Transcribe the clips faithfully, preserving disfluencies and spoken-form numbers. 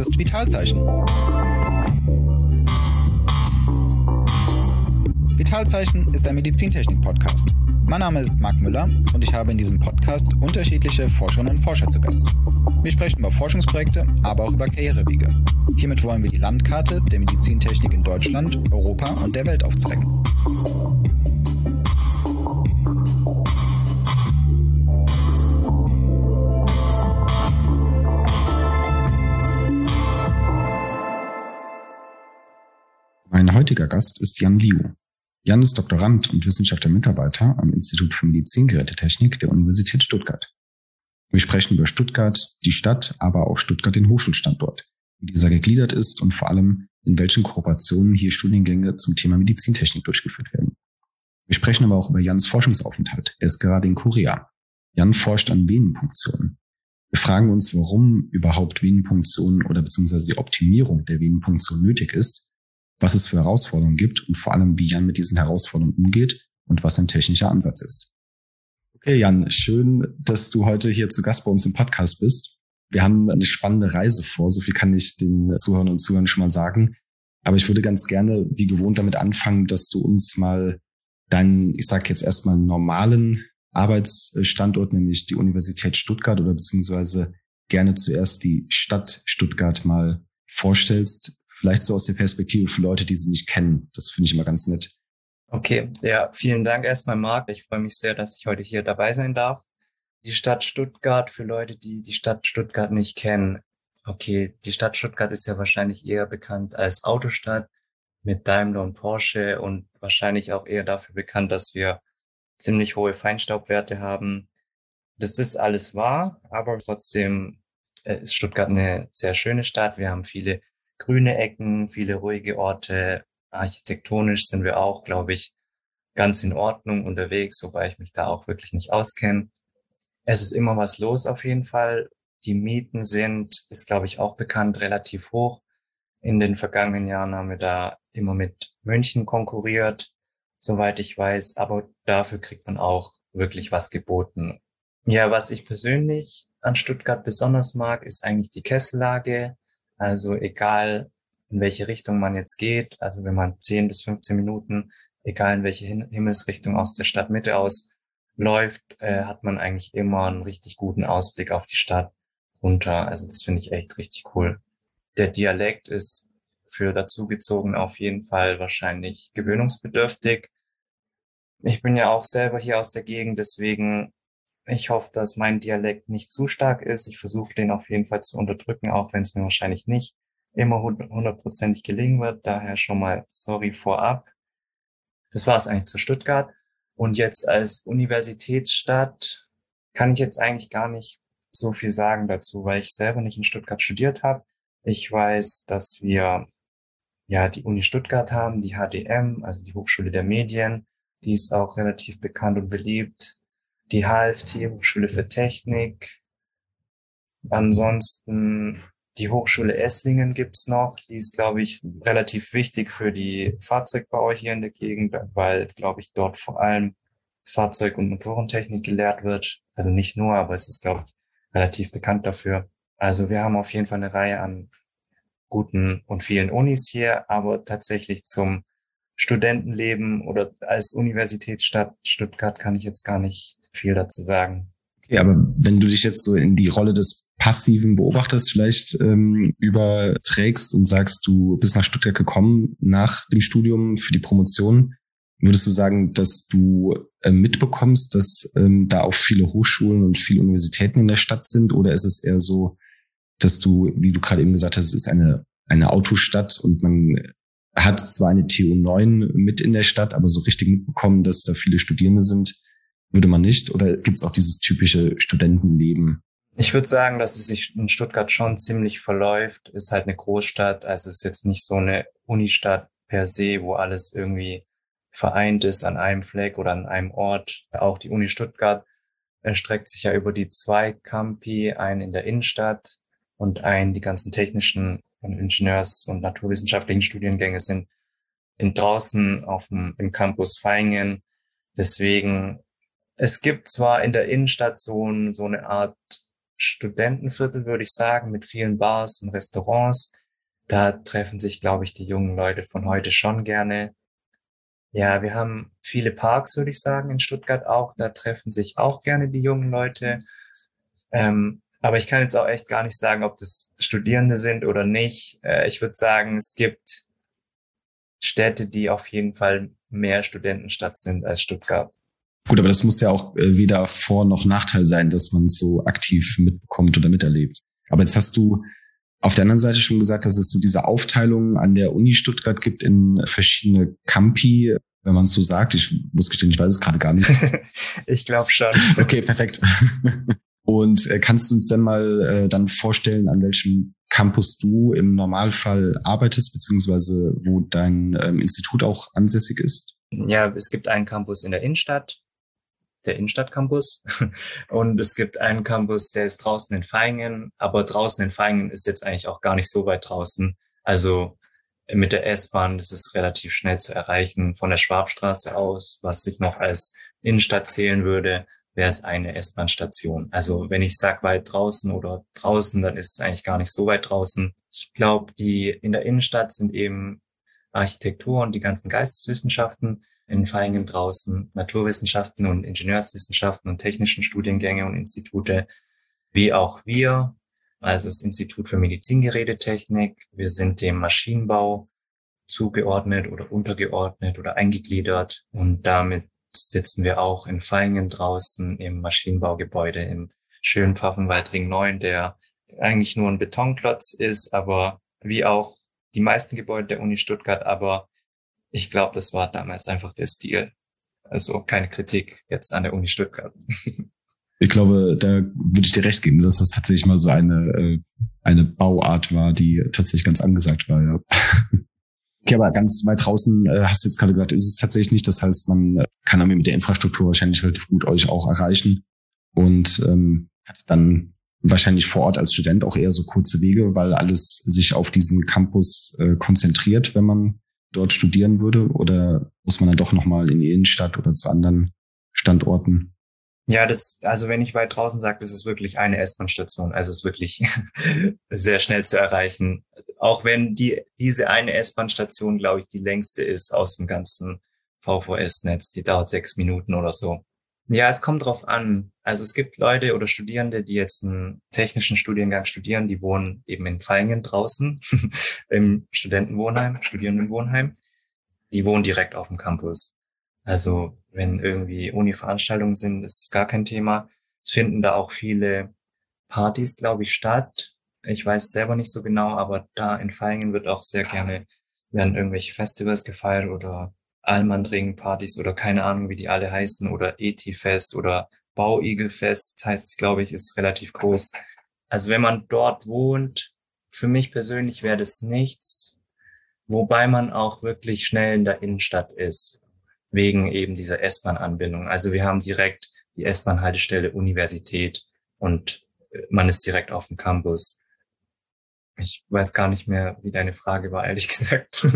ist Vitalzeichen. Vitalzeichen ist ein Medizintechnik-Podcast. Mein Name ist Marc Müller und ich habe in diesem Podcast unterschiedliche Forscherinnen und Forscher zu Gast. Wir sprechen über Forschungsprojekte, aber auch über Karrierewege. Hiermit wollen wir die Landkarte der Medizintechnik in Deutschland, Europa und der Welt aufzeigen. Mein heutiger Gast ist Jan Liu. Jan ist Doktorand und wissenschaftlicher Mitarbeiter am Institut für Medizingerätetechnik der Universität Stuttgart. Wir sprechen über Stuttgart, die Stadt, aber auch Stuttgart, den Hochschulstandort, wie dieser gegliedert ist und vor allem, in welchen Kooperationen hier Studiengänge zum Thema Medizintechnik durchgeführt werden. Wir sprechen aber auch über Jans Forschungsaufenthalt. Er ist gerade in Korea. Jan forscht an Venenpunktionen. Wir fragen uns, warum überhaupt Venenpunktionen oder beziehungsweise die Optimierung der Venenpunktion nötig ist, was es für Herausforderungen gibt und vor allem, wie Jan mit diesen Herausforderungen umgeht und was sein technischer Ansatz ist. Okay, Jan, schön, dass du heute hier zu Gast bei uns im Podcast bist. Wir haben eine spannende Reise vor, so viel kann ich den Zuhörern und Zuhörern schon mal sagen. Aber ich würde ganz gerne, wie gewohnt, damit anfangen, dass du uns mal deinen, ich sage jetzt erstmal normalen Arbeitsstandort, nämlich die Universität Stuttgart oder beziehungsweise gerne zuerst die Stadt Stuttgart mal vorstellst. Vielleicht so aus der Perspektive für Leute, die sie nicht kennen. Das finde ich immer ganz nett. Okay, ja, vielen Dank erstmal, Marc. Ich freue mich sehr, dass ich heute hier dabei sein darf. Die Stadt Stuttgart, für Leute, die die Stadt Stuttgart nicht kennen. Okay, die Stadt Stuttgart ist ja wahrscheinlich eher bekannt als Autostadt mit Daimler und Porsche und wahrscheinlich auch eher dafür bekannt, dass wir ziemlich hohe Feinstaubwerte haben. Das ist alles wahr, aber trotzdem ist Stuttgart eine sehr schöne Stadt. Wir haben viele grüne Ecken, viele ruhige Orte. Architektonisch sind wir auch, glaube ich, ganz in Ordnung unterwegs, wobei ich mich da auch wirklich nicht auskenne. Es ist immer was los auf jeden Fall. Die Mieten sind, ist glaube ich auch bekannt, relativ hoch. In den vergangenen Jahren haben wir da immer mit München konkurriert, soweit ich weiß, aber dafür kriegt man auch wirklich was geboten. Ja, was ich persönlich an Stuttgart besonders mag, ist eigentlich die Kessellage. Also egal, in welche Richtung man jetzt geht, also wenn man zehn bis fünfzehn Minuten, egal in welche Himmelsrichtung aus der Stadtmitte aus läuft, äh, hat man eigentlich immer einen richtig guten Ausblick auf die Stadt runter. Also das finde ich echt richtig cool. Der Dialekt ist für dazugezogen auf jeden Fall wahrscheinlich gewöhnungsbedürftig. Ich bin ja auch selber hier aus der Gegend, deswegen ich hoffe, dass mein Dialekt nicht zu stark ist. Ich versuche den auf jeden Fall zu unterdrücken, auch wenn es mir wahrscheinlich nicht immer hundertprozentig gelingen wird. Daher schon mal sorry vorab. Das war es eigentlich zu Stuttgart. Und jetzt als Universitätsstadt kann ich jetzt eigentlich gar nicht so viel sagen dazu, weil ich selber nicht in Stuttgart studiert habe. Ich weiß, dass wir ja die Uni Stuttgart haben, die H D M, also die Hochschule der Medien. Die ist auch relativ bekannt und beliebt. Die H F T, Hochschule für Technik. Ansonsten die Hochschule Esslingen gibt's noch. Die ist, glaube ich, relativ wichtig für die Fahrzeugbauer hier in der Gegend, weil, glaube ich, dort vor allem Fahrzeug- und Motorentechnik gelehrt wird. Also nicht nur, aber es ist, glaube ich, relativ bekannt dafür. Also wir haben auf jeden Fall eine Reihe an guten und vielen Unis hier, aber tatsächlich zum Studentenleben oder als Universitätsstadt Stuttgart kann ich jetzt gar nicht viel dazu sagen. Okay, aber wenn du dich jetzt so in die Rolle des passiven Beobachters vielleicht ähm, überträgst und sagst, du bist nach Stuttgart gekommen nach dem Studium für die Promotion, würdest du sagen, dass du äh, mitbekommst, dass ähm, da auch viele Hochschulen und viele Universitäten in der Stadt sind? Oder ist es eher so, dass du, wie du gerade eben gesagt hast, es ist eine, eine Autostadt und man hat zwar eine T U neun mit in der Stadt, aber so richtig mitbekommen, dass da viele Studierende sind, würde man nicht? Oder gibt es auch dieses typische Studentenleben? Ich würde sagen, dass es sich in Stuttgart schon ziemlich verläuft. Ist halt eine Großstadt, also ist jetzt nicht so eine Unistadt per se, wo alles irgendwie vereint ist an einem Fleck oder an einem Ort. Auch die Uni Stuttgart erstreckt sich ja über die zwei Campi, einen in der Innenstadt und einen, die ganzen technischen und Ingenieurs- und naturwissenschaftlichen Studiengänge sind in draußen auf dem, im Campus Vaihingen. Deswegen, es gibt zwar in der Innenstadt so, ein, so eine Art Studentenviertel, würde ich sagen, mit vielen Bars und Restaurants. Da treffen sich, glaube ich, die jungen Leute von heute schon gerne. Ja, wir haben viele Parks, würde ich sagen, in Stuttgart auch. Da treffen sich auch gerne die jungen Leute. Ähm, aber ich kann jetzt auch echt gar nicht sagen, ob das Studierende sind oder nicht. Äh, ich würde sagen, es gibt Städte, die auf jeden Fall mehr Studentenstadt sind als Stuttgart. Gut, aber das muss ja auch äh, weder Vor- noch Nachteil sein, dass man es so aktiv mitbekommt oder miterlebt. Aber jetzt hast du auf der anderen Seite schon gesagt, dass es so diese Aufteilung an der Uni Stuttgart gibt in verschiedene Campi, wenn man es so sagt. Ich muss gestehen, ich weiß es gerade gar nicht. Ich glaube schon. Okay, perfekt. Und äh, kannst du uns denn mal äh, dann vorstellen, an welchem Campus du im Normalfall arbeitest, beziehungsweise wo dein ähm, Institut auch ansässig ist? Ja, es gibt einen Campus in der Innenstadt, der Innenstadtcampus. Und es gibt einen Campus, der ist draußen in Vaihingen. Aber draußen in Vaihingen ist jetzt eigentlich auch gar nicht so weit draußen. Also mit der S-Bahn, das ist relativ schnell zu erreichen. Von der Schwabstraße aus, was sich noch als Innenstadt zählen würde, wäre es eine S-Bahn-Station. Also wenn ich sag weit draußen oder draußen, dann ist es eigentlich gar nicht so weit draußen. Ich glaube, die in der Innenstadt sind eben Architektur und die ganzen Geisteswissenschaften, in Vaihingen draußen Naturwissenschaften und Ingenieurswissenschaften und technischen Studiengänge und Institute, wie auch wir, also das Institut für Medizingerätetechnik. Wir sind dem Maschinenbau zugeordnet oder untergeordnet oder eingegliedert und damit sitzen wir auch in Vaihingen draußen im Maschinenbaugebäude im schönen Pfaffenwaldring neun, der eigentlich nur ein Betonklotz ist, aber wie auch die meisten Gebäude der Uni Stuttgart, aber ich glaube, das war damals einfach der Stil. Also keine Kritik jetzt an der Uni Stuttgart. Ich glaube, da würde ich dir recht geben, dass das tatsächlich mal so eine, äh, eine Bauart war, die tatsächlich ganz angesagt war, ja. Okay, aber ganz weit draußen, äh, hast du jetzt gerade gesagt, ist es tatsächlich nicht. Das heißt, man kann irgendwie mit der Infrastruktur wahrscheinlich relativ gut euch auch erreichen und ähm, hat dann wahrscheinlich vor Ort als Student auch eher so kurze Wege, weil alles sich auf diesen Campus äh, konzentriert, wenn man dort studieren würde? Oder muss man dann doch nochmal in die Innenstadt oder zu anderen Standorten? Ja, das, also wenn ich weit draußen sage, das ist wirklich eine S-Bahn-Station. Also es ist wirklich sehr schnell zu erreichen. Auch wenn die, diese eine S-Bahn-Station, glaube ich, die längste ist aus dem ganzen V V S-Netz. Die dauert sechs Minuten oder so. Ja, es kommt drauf an. Also es gibt Leute oder Studierende, die jetzt einen technischen Studiengang studieren, die wohnen eben in Vaihingen draußen im Studentenwohnheim, Studierendenwohnheim. Die wohnen direkt auf dem Campus. Also wenn irgendwie Uni-Veranstaltungen sind, ist es gar kein Thema. Es finden da auch viele Partys, glaube ich, statt. Ich weiß selber nicht so genau, aber da in Vaihingen wird auch sehr gerne, werden irgendwelche Festivals gefeiert oder Almandring-Partys oder keine Ahnung, wie die alle heißen, oder E T-Fest oder Bauigelfest heißt es, glaube ich, ist relativ groß. Also wenn man dort wohnt, für mich persönlich wäre das nichts, wobei man auch wirklich schnell in der Innenstadt ist, wegen eben dieser S-Bahn-Anbindung. Also wir haben direkt die S-Bahn-Haltestelle Universität und man ist direkt auf dem Campus. Ich weiß gar nicht mehr, wie deine Frage war, ehrlich gesagt.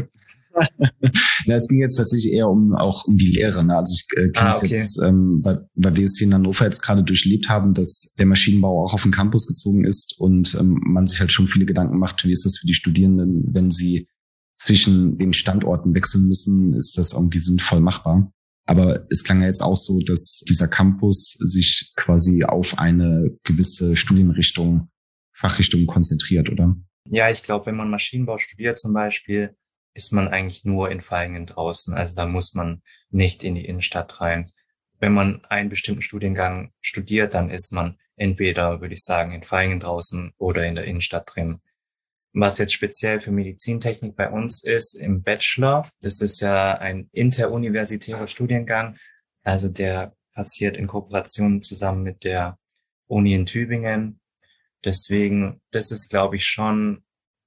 Na, es ging jetzt tatsächlich eher um auch um die Lehre. Ne? Also ich äh, kenne es ah, okay. jetzt, ähm, weil, weil wir es hier in Hannover jetzt gerade durchlebt haben, dass der Maschinenbau auch auf den Campus gezogen ist und ähm, man sich halt schon viele Gedanken macht, wie ist das für die Studierenden, wenn sie zwischen den Standorten wechseln müssen, ist das irgendwie sinnvoll machbar. Aber es klang ja jetzt auch so, dass dieser Campus sich quasi auf eine gewisse Studienrichtung, Fachrichtung konzentriert, oder? Ja, ich glaube, wenn man Maschinenbau studiert zum Beispiel, ist man eigentlich nur in Vaihingen draußen. Also da muss man nicht in die Innenstadt rein. Wenn man einen bestimmten Studiengang studiert, dann ist man entweder, würde ich sagen, in Vaihingen draußen oder in der Innenstadt drin. Was jetzt speziell für Medizintechnik bei uns ist, im Bachelor, das ist ja ein interuniversitärer Studiengang, also der passiert in Kooperation zusammen mit der Uni in Tübingen. Deswegen, das ist, glaube ich, schon,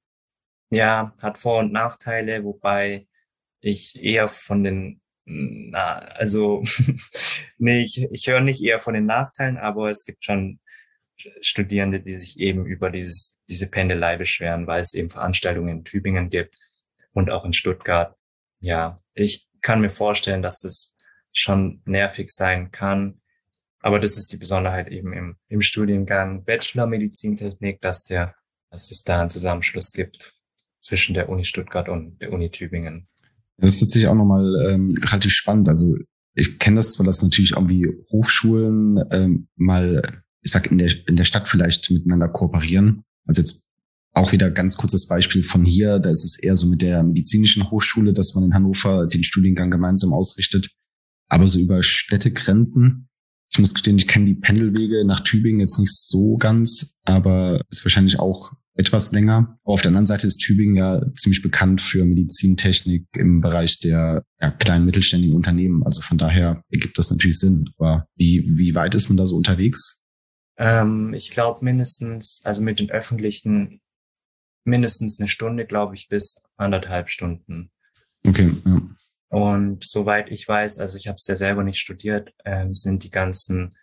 ja, hat Vor- und Nachteile, wobei ich eher von den, na, also, nee, ich, ich höre nicht eher von den Nachteilen, aber es gibt schon Studierende, die sich eben über dieses, diese Pendelei beschweren, weil es eben Veranstaltungen in Tübingen gibt und auch in Stuttgart. Ja, ich kann mir vorstellen, dass das schon nervig sein kann. Aber das ist die Besonderheit eben im, im Studiengang Bachelor Medizintechnik, dass der, dass es da einen Zusammenschluss gibt zwischen der Uni Stuttgart und der Uni Tübingen. Das ist tatsächlich auch nochmal ähm, relativ spannend. Also ich kenne das zwar, dass natürlich irgendwie Hochschulen ähm, mal, ich sag, in der, in der Stadt vielleicht miteinander kooperieren. Also jetzt auch wieder ganz kurzes Beispiel von hier, da ist es eher so mit der medizinischen Hochschule, dass man in Hannover den Studiengang gemeinsam ausrichtet. Aber so über Städtegrenzen, ich muss gestehen, ich kenne die Pendelwege nach Tübingen jetzt nicht so ganz, aber ist wahrscheinlich auch etwas länger. Aber auf der anderen Seite ist Tübingen ja ziemlich bekannt für Medizintechnik im Bereich der ja, kleinen mittelständigen Unternehmen. Also von daher ergibt das natürlich Sinn. Aber wie, wie weit ist man da so unterwegs? Ähm, ich glaube mindestens, also mit den öffentlichen, mindestens eine Stunde, glaube ich, bis anderthalb Stunden. Okay, ja. Und soweit ich weiß, also ich habe es ja selber nicht studiert, ähm, sind die ganzen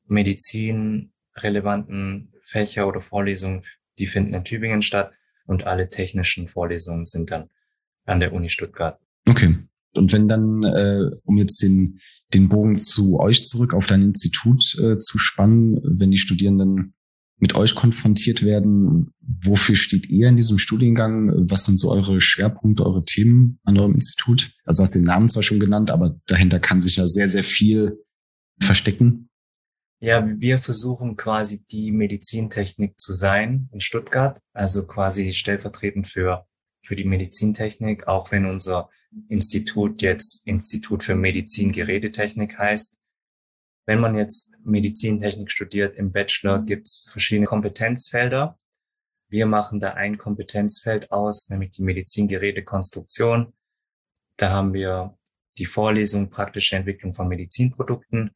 medizinrelevanten Fächer oder Vorlesungen, die finden in Tübingen statt und alle technischen Vorlesungen sind dann an der Uni Stuttgart. Okay. Und wenn dann, äh, um jetzt den, den Bogen zu euch zurück auf dein Institut äh, zu spannen, wenn die Studierenden mit euch konfrontiert werden, wofür steht ihr in diesem Studiengang? Was sind so eure Schwerpunkte, eure Themen an eurem Institut? Also du hast den Namen zwar schon genannt, aber dahinter kann sich ja sehr, sehr viel verstecken. Ja, wir versuchen quasi die Medizintechnik zu sein in Stuttgart, also quasi stellvertretend für, für die Medizintechnik, auch wenn unser Institut jetzt Institut für Medizin-Gerätetechnik heißt. Wenn man jetzt Medizintechnik studiert im Bachelor, gibt's verschiedene Kompetenzfelder. Wir machen da ein Kompetenzfeld aus, nämlich die Medizin-Gerätekonstruktion. Da haben wir die Vorlesung praktische Entwicklung von Medizinprodukten.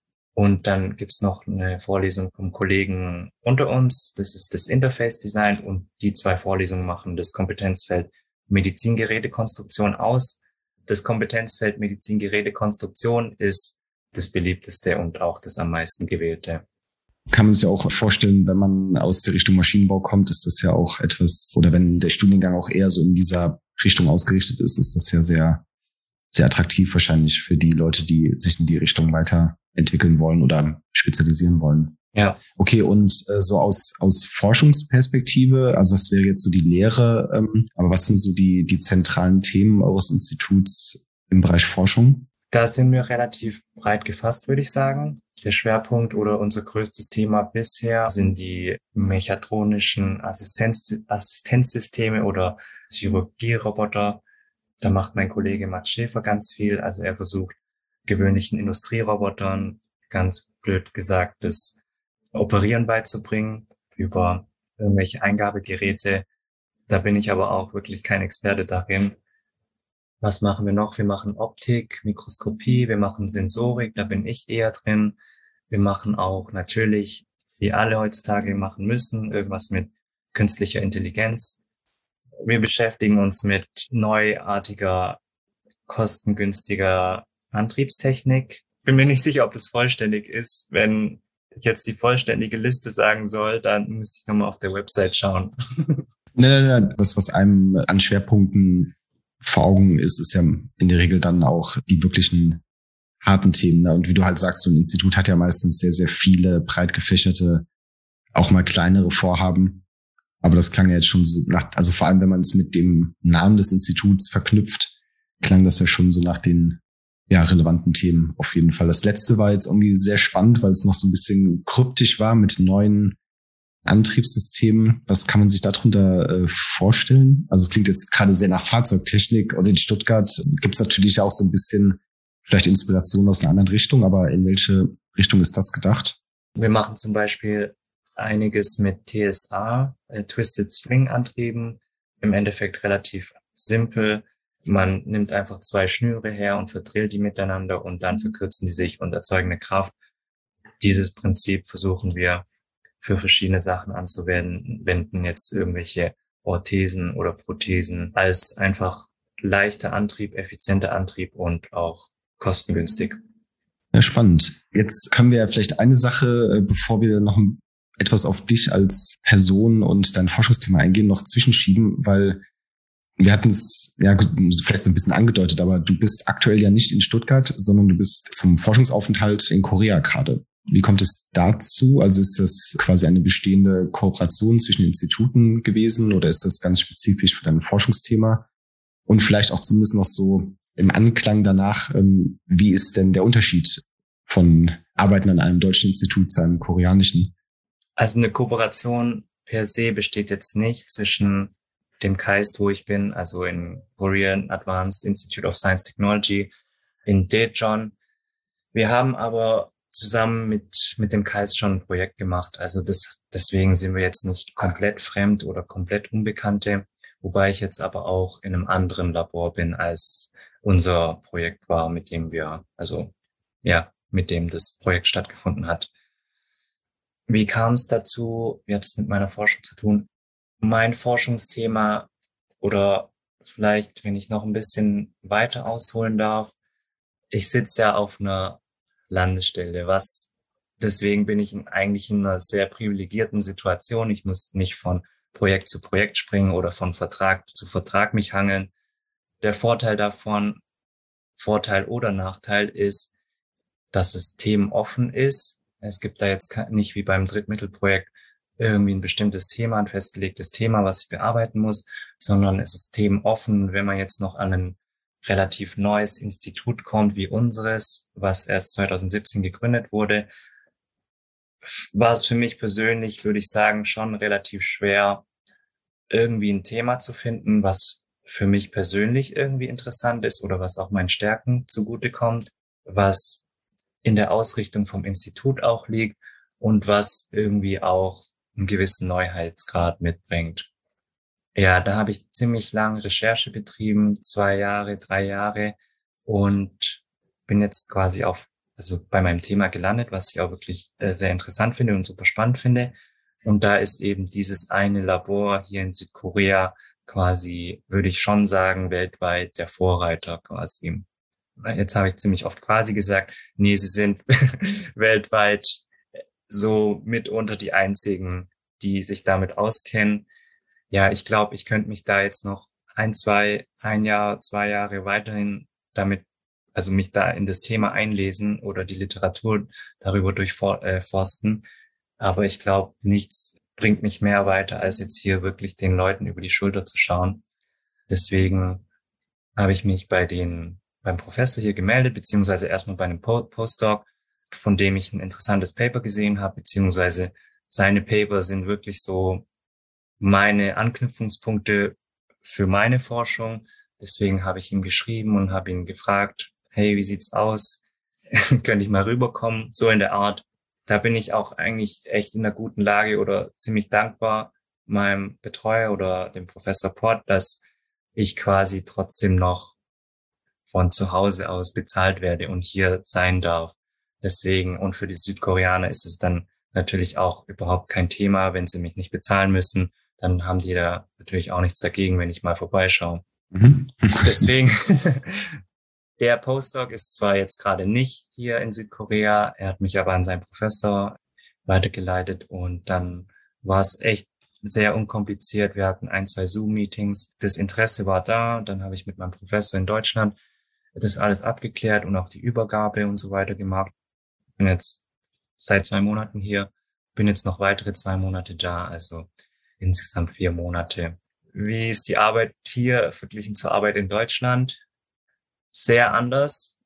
Und dann gibt's noch eine Vorlesung vom Kollegen unter uns. Das ist das Interface Design. Und die zwei Vorlesungen machen das Kompetenzfeld Medizin-Gerätekonstruktion aus. Das Kompetenzfeld Medizin-Gerätekonstruktion ist das beliebteste und auch das am meisten gewählte. Kann man sich auch vorstellen, wenn man aus der Richtung Maschinenbau kommt, ist das ja auch etwas, oder wenn der Studiengang auch eher so in dieser Richtung ausgerichtet ist, ist das ja sehr, sehr attraktiv wahrscheinlich für die Leute, die sich in die Richtung weiterentwickeln wollen oder spezialisieren wollen. Ja. Okay, und äh, so aus aus Forschungsperspektive, also das wäre jetzt so die Lehre, ähm, aber was sind so die die zentralen Themen eures Instituts im Bereich Forschung? Da sind wir relativ breit gefasst, würde ich sagen. Der Schwerpunkt oder unser größtes Thema bisher sind die mechatronischen Assistenz, Assistenzsysteme oder Chirurgieroboter. Da macht mein Kollege Max Schäfer ganz viel. Also er versucht gewöhnlichen Industrierobotern, ganz blöd gesagt, das Operieren beizubringen über irgendwelche Eingabegeräte. Da bin ich aber auch wirklich kein Experte darin. Was machen wir noch? Wir machen Optik, Mikroskopie, wir machen Sensorik, da bin ich eher drin. Wir machen auch natürlich, wie alle heutzutage machen müssen, irgendwas mit künstlicher Intelligenz. Wir beschäftigen uns mit neuartiger, kostengünstiger Antriebstechnik. Bin mir nicht sicher, ob das vollständig ist. Wenn ich jetzt die vollständige Liste sagen soll, dann müsste ich nochmal auf der Website schauen. Nein, nein, nein. Das, was einem an Schwerpunkten vor Augen ist, ist ja in der Regel dann auch die wirklichen harten Themen. Ne? Und wie du halt sagst, so ein Institut hat ja meistens sehr, sehr viele breit gefächerte, auch mal kleinere Vorhaben. Aber das klang ja jetzt schon so nach, also vor allem, wenn man es mit dem Namen des Instituts verknüpft, klang das ja schon so nach den ja relevanten Themen auf jeden Fall. Das letzte war jetzt irgendwie sehr spannend, weil es noch so ein bisschen kryptisch war mit neuen Antriebssystemen. Was kann man sich darunter äh, vorstellen? Also es klingt jetzt gerade sehr nach Fahrzeugtechnik und in Stuttgart gibt es natürlich auch so ein bisschen vielleicht Inspiration aus einer anderen Richtung, aber in welche Richtung ist das gedacht? Wir machen zum Beispiel einiges mit T S A, äh, Twisted String Antrieben, im Endeffekt relativ simpel. Man nimmt einfach zwei Schnüre her und verdrillt die miteinander und dann verkürzen die sich und erzeugen eine Kraft. Dieses Prinzip versuchen wir für verschiedene Sachen anzuwenden, wenden jetzt irgendwelche Orthesen oder Prothesen als einfach leichter Antrieb, effizienter Antrieb und auch kostengünstig. Ja, spannend. Jetzt können wir ja vielleicht eine Sache, bevor wir noch etwas auf dich als Person und dein Forschungsthema eingehen, noch zwischenschieben, weil wir hatten es ja vielleicht so ein bisschen angedeutet, aber du bist aktuell ja nicht in Stuttgart, sondern du bist zum Forschungsaufenthalt in Korea gerade. Wie kommt es dazu? Also ist das quasi eine bestehende Kooperation zwischen Instituten gewesen oder ist das ganz spezifisch für dein Forschungsthema? Und vielleicht auch zumindest noch so im Anklang danach, ähm, wie ist denn der Unterschied von Arbeiten an einem deutschen Institut zu einem koreanischen? Also eine Kooperation per se besteht jetzt nicht zwischen dem KAIST, wo ich bin, also in Korean Advanced Institute of Science Technology in Daejeon. Wir haben aber zusammen mit mit dem KAIST schon ein Projekt gemacht. Also das, deswegen sind wir jetzt nicht komplett fremd oder komplett Unbekannte, wobei ich jetzt aber auch in einem anderen Labor bin, als unser Projekt war, mit dem wir, also ja, mit dem das Projekt stattgefunden hat. Wie kam es dazu? Wie hat es mit meiner Forschung zu tun? Mein Forschungsthema oder vielleicht, wenn ich noch ein bisschen weiter ausholen darf, ich sitze ja auf einer Landesstelle, was deswegen bin ich in, eigentlich in einer sehr privilegierten Situation. Ich muss nicht von Projekt zu Projekt springen oder von Vertrag zu Vertrag mich hangeln. Der Vorteil davon, Vorteil oder Nachteil ist, dass es themenoffen ist. Es gibt da jetzt nicht wie beim Drittmittelprojekt irgendwie ein bestimmtes Thema, ein festgelegtes Thema, was ich bearbeiten muss, sondern es ist themenoffen. Wenn man jetzt noch an ein relativ neues Institut kommt wie unseres, was erst zwanzig siebzehn gegründet wurde, war es für mich persönlich, würde ich sagen, schon relativ schwer, irgendwie ein Thema zu finden, was für mich persönlich irgendwie interessant ist oder was auch meinen Stärken zugutekommt, was in der Ausrichtung vom Institut auch liegt und was irgendwie auch einen gewissen Neuheitsgrad mitbringt. Ja, da habe ich ziemlich lange Recherche betrieben, zwei Jahre, drei Jahre und bin jetzt quasi auf, also bei meinem Thema gelandet, was ich auch wirklich äh, sehr interessant finde und super spannend finde. Und da ist eben dieses eine Labor hier in Südkorea quasi, würde ich schon sagen, weltweit der Vorreiter quasi. Jetzt habe ich ziemlich oft quasi gesagt, nee, sie sind weltweit so mitunter die einzigen, die sich damit auskennen. Ja, ich glaube, ich könnte mich da jetzt noch ein, zwei, ein Jahr, zwei Jahre weiterhin damit, also mich da in das Thema einlesen oder die Literatur darüber durchforsten. Aber ich glaube, nichts bringt mich mehr weiter, als jetzt hier wirklich den Leuten über die Schulter zu schauen. Deswegen habe ich mich bei den, beim Professor hier gemeldet, beziehungsweise erstmal bei einem Postdoc, von dem ich ein interessantes Paper gesehen habe, beziehungsweise seine Paper sind wirklich so meine Anknüpfungspunkte für meine Forschung. Deswegen habe ich ihm geschrieben und habe ihn gefragt, hey, wie sieht's aus? Könnte ich mal rüberkommen? So in der Art. Da bin ich auch eigentlich echt in einer guten Lage oder ziemlich dankbar meinem Betreuer oder dem Professor Port, dass ich quasi trotzdem noch von zu Hause aus bezahlt werde und hier sein darf. Deswegen, und für die Südkoreaner ist es dann natürlich auch überhaupt kein Thema, wenn sie mich nicht bezahlen müssen, dann haben die da natürlich auch nichts dagegen, wenn ich mal vorbeischaue. Mhm. Deswegen, der Postdoc ist zwar jetzt gerade nicht hier in Südkorea, er hat mich aber an seinen Professor weitergeleitet und dann war es echt sehr unkompliziert. Wir hatten ein, zwei Zoom-Meetings. Das Interesse war da. Dann habe ich mit meinem Professor in Deutschland das alles abgeklärt und auch die Übergabe und so weiter gemacht. Bin jetzt seit zwei Monaten hier, bin jetzt noch weitere zwei Monate da, also insgesamt vier Monate. Wie ist die Arbeit hier verglichen zur Arbeit in Deutschland? Sehr anders.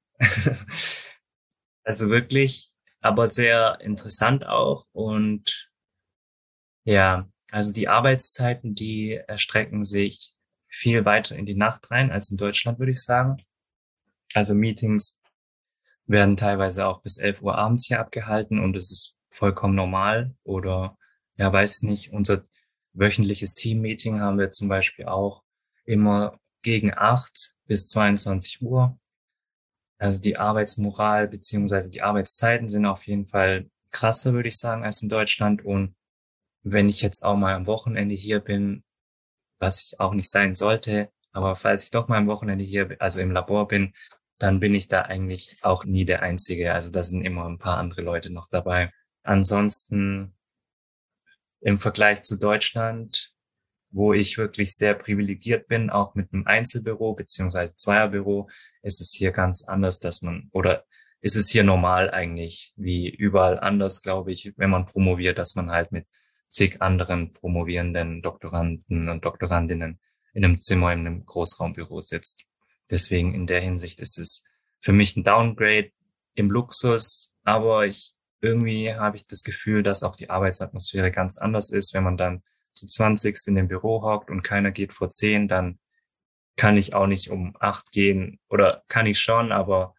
Also wirklich, aber sehr interessant auch. Und ja, also die Arbeitszeiten, die erstrecken sich viel weiter in die Nacht rein als in Deutschland, würde ich sagen. Also Meetings werden teilweise auch bis elf Uhr abends hier abgehalten und es ist vollkommen normal. Oder, ja, weiß nicht, unser wöchentliches Team-Meeting haben wir zum Beispiel auch immer gegen acht bis zweiundzwanzig Uhr. Also die Arbeitsmoral beziehungsweise die Arbeitszeiten sind auf jeden Fall krasser, würde ich sagen, als in Deutschland. Und wenn ich jetzt auch mal am Wochenende hier bin, was ich auch nicht sein sollte, aber falls ich doch mal am Wochenende hier, also im Labor bin, dann bin ich da eigentlich auch nie der Einzige. Also da sind immer ein paar andere Leute noch dabei. Ansonsten im Vergleich zu Deutschland, wo ich wirklich sehr privilegiert bin, auch mit einem Einzelbüro beziehungsweise Zweierbüro, ist es hier ganz anders, dass man, oder ist es hier normal eigentlich, wie überall anders, glaube ich, wenn man promoviert, dass man halt mit zig anderen promovierenden Doktoranden und Doktorandinnen in einem Zimmer, in einem Großraumbüro sitzt. Deswegen in der Hinsicht ist es für mich ein Downgrade im Luxus, aber ich irgendwie habe ich das Gefühl, dass auch die Arbeitsatmosphäre ganz anders ist. Wenn man dann zu zwanzig in dem Büro hockt und keiner geht vor zehn, dann kann ich auch nicht um acht gehen oder kann ich schon, aber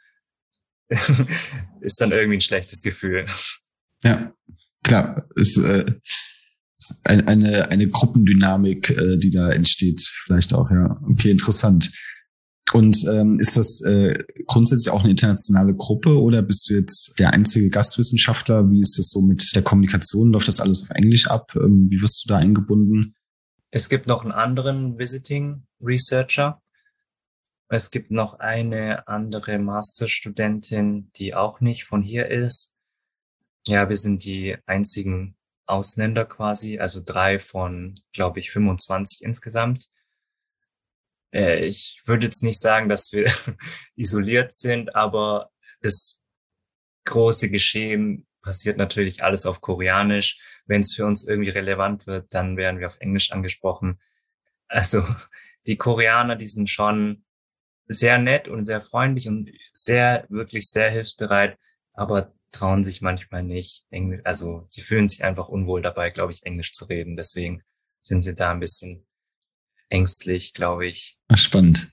ist dann irgendwie ein schlechtes Gefühl. Ja, klar. Ist, äh, ist ein, eine, eine Gruppendynamik, äh, die da entsteht, vielleicht auch, ja. Okay, interessant. Und ähm, ist das äh, grundsätzlich auch eine internationale Gruppe oder bist du jetzt der einzige Gastwissenschaftler? Wie ist das so mit der Kommunikation? Läuft das alles auf Englisch ab? Ähm, wie wirst du da eingebunden? Es gibt noch einen anderen Visiting Researcher. Es gibt noch eine andere Masterstudentin, die auch nicht von hier ist. Ja, wir sind die einzigen Ausländer quasi, also drei von, glaube ich, fünfundzwanzig insgesamt. Äh, ich würde jetzt nicht sagen, dass wir isoliert sind, aber das große Geschehen passiert natürlich alles auf Koreanisch. Wenn es für uns irgendwie relevant wird, dann werden wir auf Englisch angesprochen. Also die Koreaner, die sind schon sehr nett und sehr freundlich und sehr, wirklich sehr hilfsbereit, aber trauen sich manchmal nicht Englisch. Also sie fühlen sich einfach unwohl dabei, glaube ich, Englisch zu reden. Deswegen sind sie da ein bisschen ängstlich, glaube ich. Ach, spannend.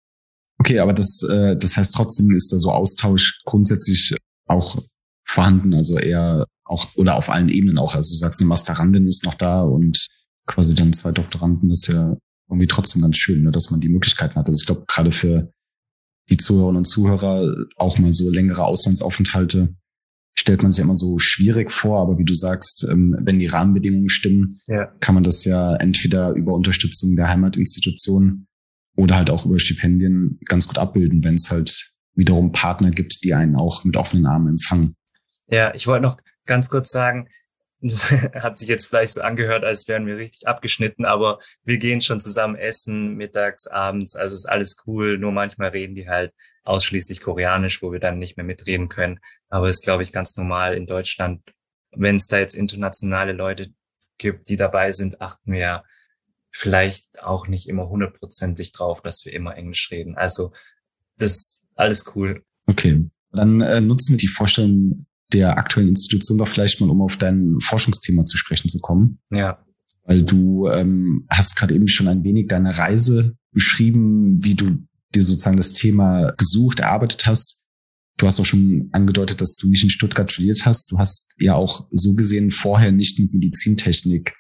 Okay, aber das, äh, das heißt trotzdem ist da so Austausch grundsätzlich auch vorhanden, also eher auch oder auf allen Ebenen auch. Also du sagst, eine Masterandin ist noch da und quasi dann zwei Doktoranden, ist ja irgendwie trotzdem ganz schön, ne, dass man die Möglichkeiten hat. Also ich glaube, gerade für die Zuhörerinnen und Zuhörer auch mal so längere Auslandsaufenthalte stellt man sich immer so schwierig vor, aber wie du sagst, ähm, wenn die Rahmenbedingungen stimmen, Ja. kann man das ja entweder über Unterstützung der Heimatinstitution oder halt auch über Stipendien ganz gut abbilden, wenn es halt wiederum Partner gibt, die einen auch mit offenen Armen empfangen. Ja, ich wollte noch ganz kurz sagen, das hat sich jetzt vielleicht so angehört, als wären wir richtig abgeschnitten, aber wir gehen schon zusammen essen, mittags, abends, also ist alles cool, nur manchmal reden die halt ausschließlich Koreanisch, wo wir dann nicht mehr mitreden können, aber ist, glaube ich, ganz normal in Deutschland. Wenn es da jetzt internationale Leute gibt, die dabei sind, achten wir vielleicht auch nicht immer hundertprozentig drauf, dass wir immer Englisch reden. Also das ist alles cool. Okay, dann äh, nutzen wir die Vorstellung der aktuellen Institution doch vielleicht mal, um auf dein Forschungsthema zu sprechen zu kommen. Ja. Weil du ähm, hast gerade eben schon ein wenig deine Reise beschrieben, wie du dir sozusagen das Thema gesucht, erarbeitet hast. Du hast auch schon angedeutet, dass du nicht in Stuttgart studiert hast. Du hast ja auch so gesehen vorher nicht mit Medizintechnik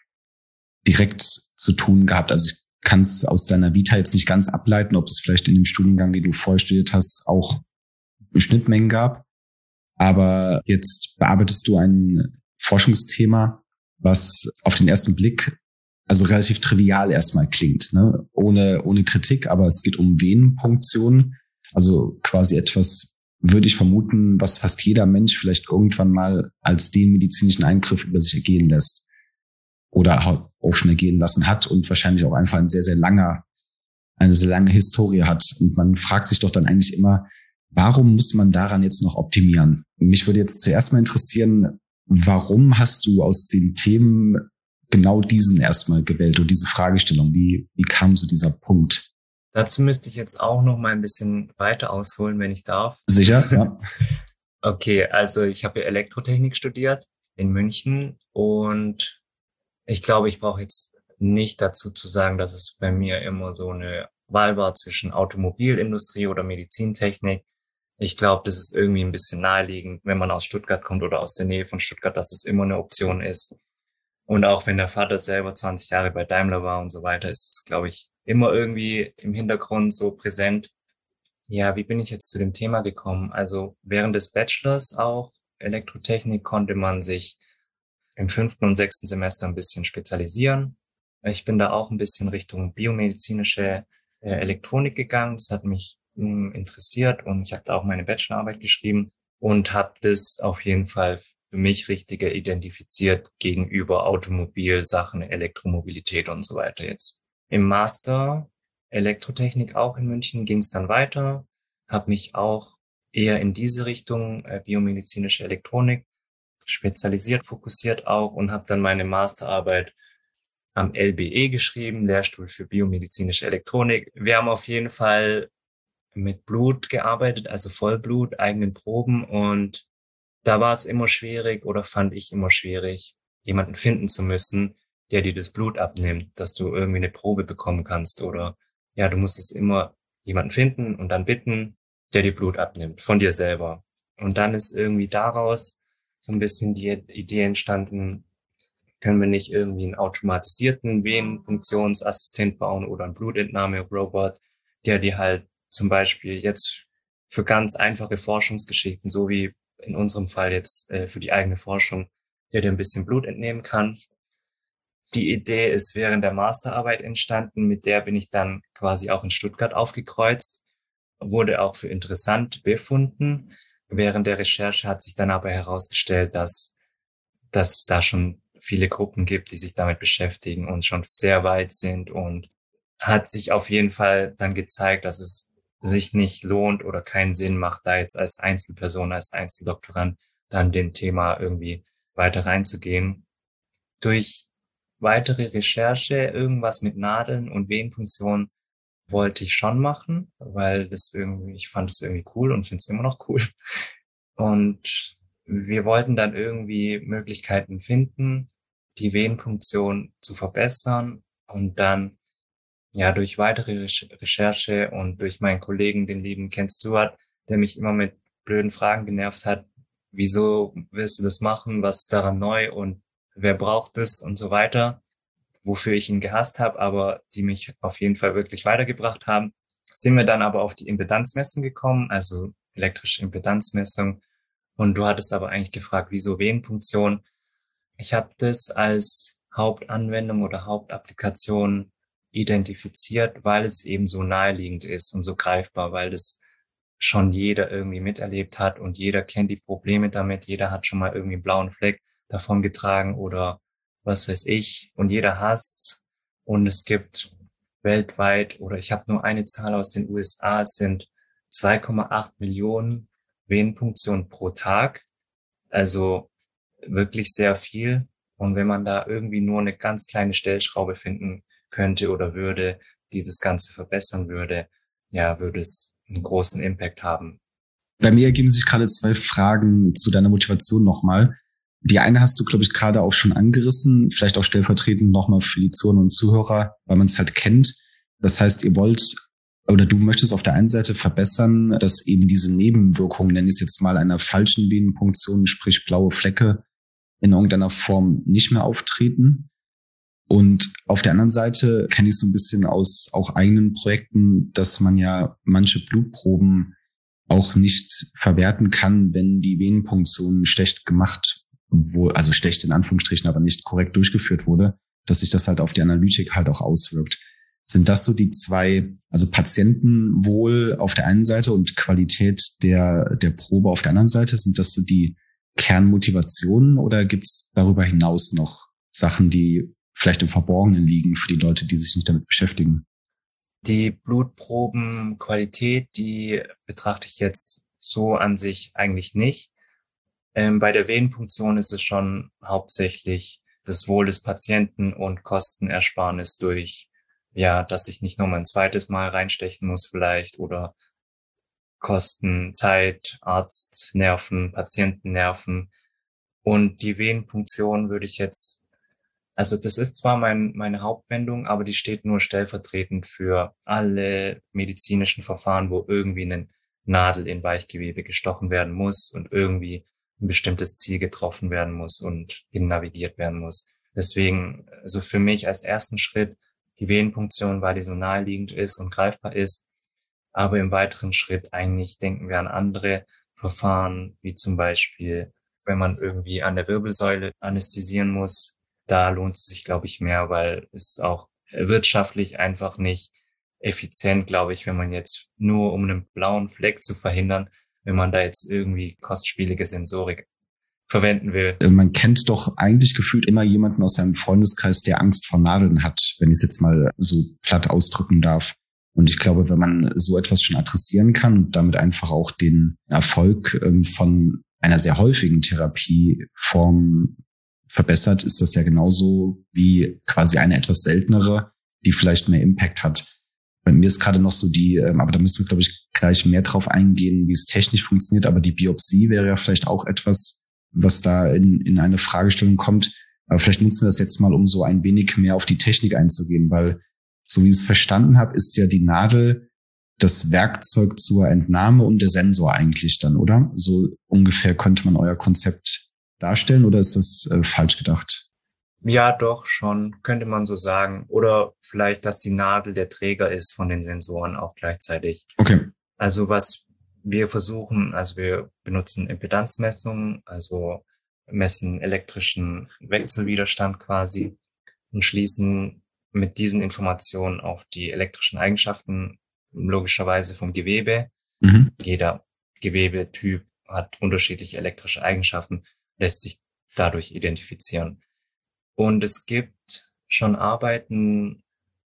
direkt zu tun gehabt. Also ich kann es aus deiner Vita jetzt nicht ganz ableiten, ob es vielleicht in dem Studiengang, den du vorher studiert hast, auch Schnittmengen gab. Aber jetzt bearbeitest du ein Forschungsthema, was auf den ersten Blick also relativ trivial erstmal klingt, ne? Ohne, ohne Kritik, aber es geht um Venenpunktion. Also quasi etwas, würde ich vermuten, was fast jeder Mensch vielleicht irgendwann mal als den medizinischen Eingriff über sich ergehen lässt. Oder auch schon ergehen lassen hat und wahrscheinlich auch einfach ein sehr, sehr langer, eine sehr lange Historie hat. Und man fragt sich doch dann eigentlich immer, warum muss man daran jetzt noch optimieren? Mich würde jetzt zuerst mal interessieren, warum hast du aus den Themen genau diesen erstmal gewählt und diese Fragestellung? Wie, wie kam so dieser Punkt? Dazu müsste ich jetzt auch noch mal ein bisschen weiter ausholen, wenn ich darf. Sicher, ja. Okay, also ich habe ja Elektrotechnik studiert in München und ich glaube, ich brauche jetzt nicht dazu zu sagen, dass es bei mir immer so eine Wahl war zwischen Automobilindustrie oder Medizintechnik. Ich glaube, das ist irgendwie ein bisschen naheliegend, wenn man aus Stuttgart kommt oder aus der Nähe von Stuttgart, dass es immer eine Option ist. Und auch wenn der Vater selber zwanzig Jahre bei Daimler war und so weiter, ist es, glaube ich, immer irgendwie im Hintergrund so präsent. Ja, wie bin ich jetzt zu dem Thema gekommen? Also während des Bachelors auch Elektrotechnik konnte man sich im fünften und sechsten Semester ein bisschen spezialisieren. Ich bin da auch ein bisschen Richtung biomedizinische äh, Elektronik gegangen. Das hat mich mh, interessiert und ich habe da auch meine Bachelorarbeit geschrieben und habe das auf jeden Fall für mich richtiger identifiziert gegenüber Automobilsachen, Elektromobilität und so weiter jetzt. Im Master Elektrotechnik auch in München ging es dann weiter, habe mich auch eher in diese Richtung, äh, biomedizinische Elektronik, spezialisiert, fokussiert auch und habe dann meine Masterarbeit am L B E geschrieben, Lehrstuhl für biomedizinische Elektronik. Wir haben auf jeden Fall mit Blut gearbeitet, also Vollblut, eigenen Proben, und da war es immer schwierig oder fand ich immer schwierig, jemanden finden zu müssen, der dir das Blut abnimmt, dass du irgendwie eine Probe bekommen kannst, oder ja, du musstest immer jemanden finden und dann bitten, der dir Blut abnimmt von dir selber. Und dann ist irgendwie daraus so ein bisschen die Idee entstanden, können wir nicht irgendwie einen automatisierten Venenfunktionsassistent bauen oder einen Blutentnahme-Robot, der dir halt zum Beispiel jetzt für ganz einfache Forschungsgeschichten, so wie in unserem Fall jetzt äh, für die eigene Forschung, der dir ein bisschen Blut entnehmen kann. Die Idee ist während der Masterarbeit entstanden, mit der bin ich dann quasi auch in Stuttgart aufgekreuzt, wurde auch für interessant befunden. Während der Recherche hat sich dann aber herausgestellt, dass, dass es da schon viele Gruppen gibt, die sich damit beschäftigen und schon sehr weit sind, und hat sich auf jeden Fall dann gezeigt, dass es sich nicht lohnt oder keinen Sinn macht, da jetzt als Einzelperson, als Einzeldoktorand dann dem Thema irgendwie weiter reinzugehen. Durch weitere Recherche, irgendwas mit Nadeln und Venenfunktion wollte ich schon machen, weil das irgendwie, ich fand es irgendwie cool und finde es immer noch cool. Und wir wollten dann irgendwie Möglichkeiten finden, die Venenfunktion zu verbessern, und dann ja durch weitere Recherche und durch meinen Kollegen, den lieben Ken Stewart, der mich immer mit blöden Fragen genervt hat, wieso willst du das machen, was ist daran neu und wer braucht es und so weiter, wofür ich ihn gehasst habe, aber die mich auf jeden Fall wirklich weitergebracht haben, sind wir dann aber auf die Impedanzmessung gekommen, also elektrische Impedanzmessung. Und du hattest aber eigentlich gefragt, wieso Venenfunktion? Ich habe das als Hauptanwendung oder Hauptapplikation identifiziert, weil es eben so naheliegend ist und so greifbar, weil das schon jeder irgendwie miterlebt hat und jeder kennt die Probleme damit. Jeder hat schon mal irgendwie einen blauen Fleck davon getragen oder was weiß ich, und jeder hasst's. Und es gibt weltweit, oder ich habe nur eine Zahl aus den U S A, es sind zwei Komma acht Millionen Venenfunktionen pro Tag. Also wirklich sehr viel. Und wenn man da irgendwie nur eine ganz kleine Stellschraube finden könnte oder würde, die das Ganze verbessern würde, ja, würde es einen großen Impact haben. Bei mir ergeben sich gerade zwei Fragen zu deiner Motivation nochmal. Die eine hast du, glaube ich, gerade auch schon angerissen, vielleicht auch stellvertretend nochmal für die Zuhörer und Zuhörer, weil man es halt kennt. Das heißt, ihr wollt oder du möchtest auf der einen Seite verbessern, dass eben diese Nebenwirkungen, nenne ich es jetzt mal, einer falschen Venenpunktion, sprich blaue Flecke, in irgendeiner Form nicht mehr auftreten. Und auf der anderen Seite kenne ich so ein bisschen aus auch eigenen Projekten, dass man ja manche Blutproben auch nicht verwerten kann, wenn die Venenpunktion schlecht gemacht wurde, also schlecht in Anführungsstrichen, aber nicht korrekt durchgeführt wurde, dass sich das halt auf die Analytik halt auch auswirkt. Sind das so die zwei, also Patientenwohl auf der einen Seite und Qualität der, der Probe auf der anderen Seite, sind das so die Kernmotivationen, oder gibt's darüber hinaus noch Sachen, die vielleicht im Verborgenen liegen für die Leute, die sich nicht damit beschäftigen? Die Blutprobenqualität, die betrachte ich jetzt so an sich eigentlich nicht. Ähm, bei der Venenpunktion ist es schon hauptsächlich das Wohl des Patienten und Kostenersparnis durch, ja, dass ich nicht nochmal ein zweites Mal reinstechen muss vielleicht, oder Kosten, Zeit, Arzt, Nerven, Patientennerven. Und die Venenpunktion würde ich jetzt, also das ist zwar mein, meine Hauptwendung, aber die steht nur stellvertretend für alle medizinischen Verfahren, wo irgendwie eine Nadel in Weichgewebe gestochen werden muss und irgendwie ein bestimmtes Ziel getroffen werden muss und hin navigiert werden muss. Deswegen, also für mich als ersten Schritt die Venenpunktion, weil die so naheliegend ist und greifbar ist. Aber im weiteren Schritt eigentlich denken wir an andere Verfahren, wie zum Beispiel, wenn man irgendwie an der Wirbelsäule anästhesieren muss. Da lohnt es sich, glaube ich, mehr, weil es auch wirtschaftlich einfach nicht effizient, glaube ich, wenn man jetzt nur, um einen blauen Fleck zu verhindern, wenn man da jetzt irgendwie kostspielige Sensorik verwenden will. Man kennt doch eigentlich gefühlt immer jemanden aus seinem Freundeskreis, der Angst vor Nadeln hat, wenn ich es jetzt mal so platt ausdrücken darf. Und ich glaube, wenn man so etwas schon adressieren kann und damit einfach auch den Erfolg ähm, von einer sehr häufigen Therapieform verbessert, ist das ja genauso wie quasi eine etwas seltenere, die vielleicht mehr Impact hat. Bei mir ist gerade noch so die, ähm, aber da müssen wir, glaube ich, gleich mehr drauf eingehen, wie es technisch funktioniert. Aber die Biopsie wäre ja vielleicht auch etwas, was da in, in eine Fragestellung kommt. Aber vielleicht nutzen wir das jetzt mal, um so ein wenig mehr auf die Technik einzugehen, weil so wie ich es verstanden habe, ist ja die Nadel das Werkzeug zur Entnahme und der Sensor eigentlich dann, oder? So ungefähr könnte man euer Konzept darstellen, oder ist das äh, falsch gedacht? Ja, doch, schon, könnte man so sagen. Oder vielleicht, dass die Nadel der Träger ist von den Sensoren auch gleichzeitig. Okay. Also was wir versuchen, also wir benutzen Impedanzmessungen, also messen elektrischen Wechselwiderstand quasi und schließen mit diesen Informationen auf die elektrischen Eigenschaften logischerweise vom Gewebe. Mhm. Jeder Gewebetyp hat unterschiedliche elektrische Eigenschaften, lässt sich dadurch identifizieren. Und es gibt schon Arbeiten,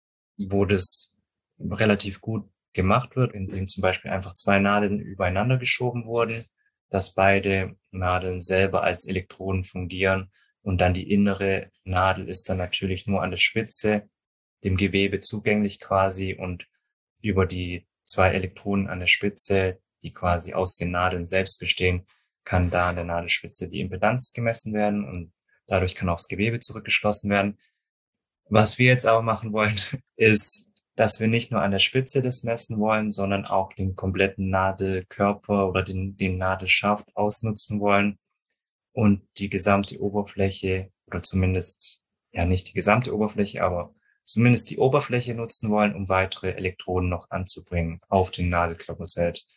wo das relativ gut gemacht wird, indem zum Beispiel einfach zwei Nadeln übereinander geschoben wurden, dass beide Nadeln selber als Elektroden fungieren und dann die innere Nadel ist dann natürlich nur an der Spitze dem Gewebe zugänglich quasi und über die zwei Elektroden an der Spitze, die quasi aus den Nadeln selbst bestehen, kann da an der Nadelspitze die Impedanz gemessen werden und dadurch kann auch das Gewebe zurückgeschlossen werden. Was wir jetzt aber machen wollen, ist, dass wir nicht nur an der Spitze das messen wollen, sondern auch den kompletten Nadelkörper oder den, den Nadelschaft ausnutzen wollen und die gesamte Oberfläche oder zumindest, ja nicht die gesamte Oberfläche, aber zumindest die Oberfläche nutzen wollen, um weitere Elektroden noch anzubringen auf den Nadelkörper selbst,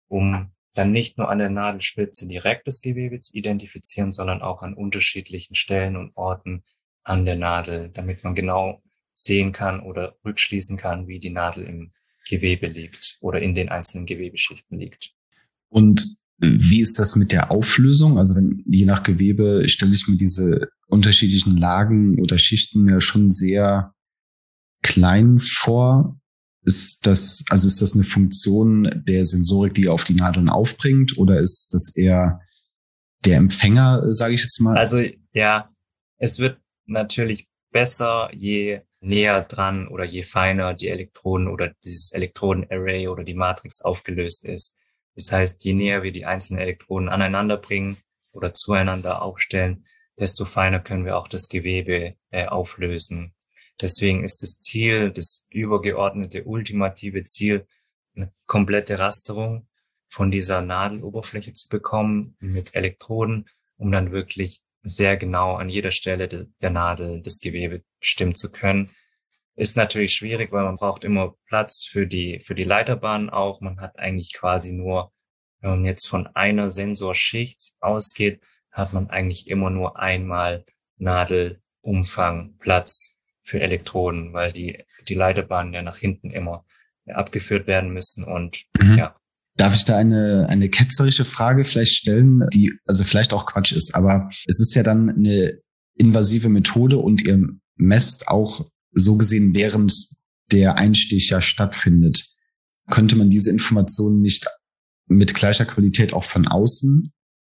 um dann nicht nur an der Nadelspitze direkt das Gewebe zu identifizieren, sondern auch an unterschiedlichen Stellen und Orten an der Nadel, damit man genau sehen kann oder rückschließen kann, wie die Nadel im Gewebe liegt oder in den einzelnen Gewebeschichten liegt. Und wie ist das mit der Auflösung? Also wenn, je nach Gewebe stelle ich mir diese unterschiedlichen Lagen oder Schichten ja schon sehr klein vor. Ist das, also ist das eine Funktion der Sensorik, die ihr auf die Nadeln aufbringt, oder ist das eher der Empfänger, sage ich jetzt mal? Also ja, es wird natürlich besser, je näher dran oder je feiner die Elektroden oder dieses Elektrodenarray oder die Matrix aufgelöst ist. Das heißt, je näher wir die einzelnen Elektroden aneinander bringen oder zueinander aufstellen, desto feiner können wir auch das Gewebe äh, auflösen. Deswegen ist das Ziel, das übergeordnete, ultimative Ziel, eine komplette Rasterung von dieser Nadeloberfläche zu bekommen mit Elektroden, um dann wirklich sehr genau an jeder Stelle de, der Nadel das Gewebe bestimmen zu können. Ist natürlich schwierig, weil man braucht immer Platz für die, für die Leiterbahn auch. Man hat eigentlich quasi nur, wenn man jetzt von einer Sensorschicht ausgeht, hat man eigentlich immer nur einmal Nadelumfang, Platz für Elektroden, weil die, die Leiterbahnen ja nach hinten immer abgeführt werden müssen und Mhm. ja. Darf ich da eine, eine ketzerische Frage vielleicht stellen, die also vielleicht auch Quatsch ist, aber es ist ja dann eine invasive Methode und ihr messt auch so gesehen, während der Einstich ja stattfindet. Könnte man diese Informationen nicht mit gleicher Qualität auch von außen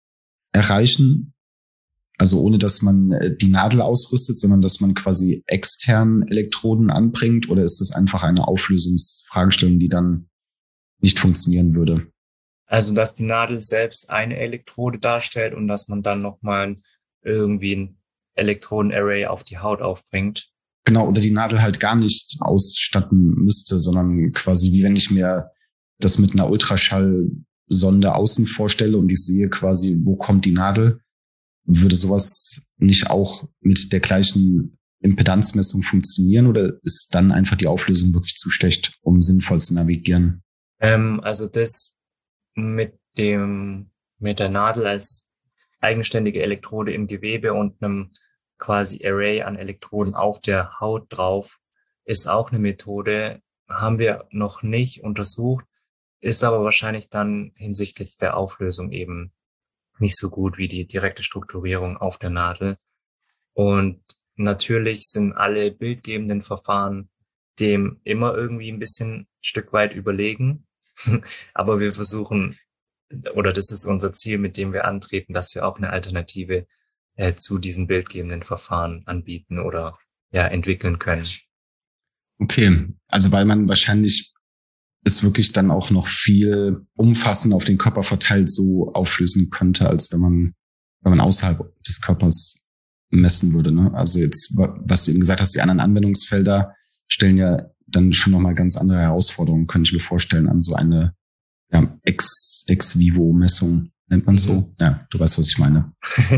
erreichen? Also ohne, dass man die Nadel ausrüstet, sondern dass man quasi extern Elektroden anbringt, oder ist das einfach eine Auflösungsfragestellung, die dann nicht funktionieren würde? Also, dass die Nadel selbst eine Elektrode darstellt und dass man dann nochmal irgendwie ein Elektrodenarray auf die Haut aufbringt. Genau, oder die Nadel halt gar nicht ausstatten müsste, sondern quasi wie wenn ich mir das mit einer Ultraschallsonde außen vorstelle und ich sehe quasi, wo kommt die Nadel, würde sowas nicht auch mit der gleichen Impedanzmessung funktionieren, oder ist dann einfach die Auflösung wirklich zu schlecht, um sinnvoll zu navigieren? Ähm, also das mit dem, mit der Nadel als eigenständige Elektrode im Gewebe und einem quasi Array an Elektroden auf der Haut drauf ist auch eine Methode, haben wir noch nicht untersucht, ist aber wahrscheinlich dann hinsichtlich der Auflösung eben nicht so gut wie die direkte Strukturierung auf der Nadel. Und natürlich sind alle bildgebenden Verfahren dem immer irgendwie ein bisschen ein Stück weit überlegen. Aber wir versuchen, oder das ist unser Ziel, mit dem wir antreten, dass wir auch eine Alternative äh, zu diesen bildgebenden Verfahren anbieten oder ja entwickeln können. Okay, also weil man wahrscheinlich es wirklich dann auch noch viel umfassender auf den Körper verteilt so auflösen könnte, als wenn man, wenn man außerhalb des Körpers messen würde. Ne? Also jetzt, was du eben gesagt hast, die anderen Anwendungsfelder stellen ja dann schon nochmal ganz andere Herausforderungen, könnte ich mir vorstellen, an so eine ja, Ex, Ex-Vivo-Messung, nennt man mhm. so. Ja, du weißt, was ich meine.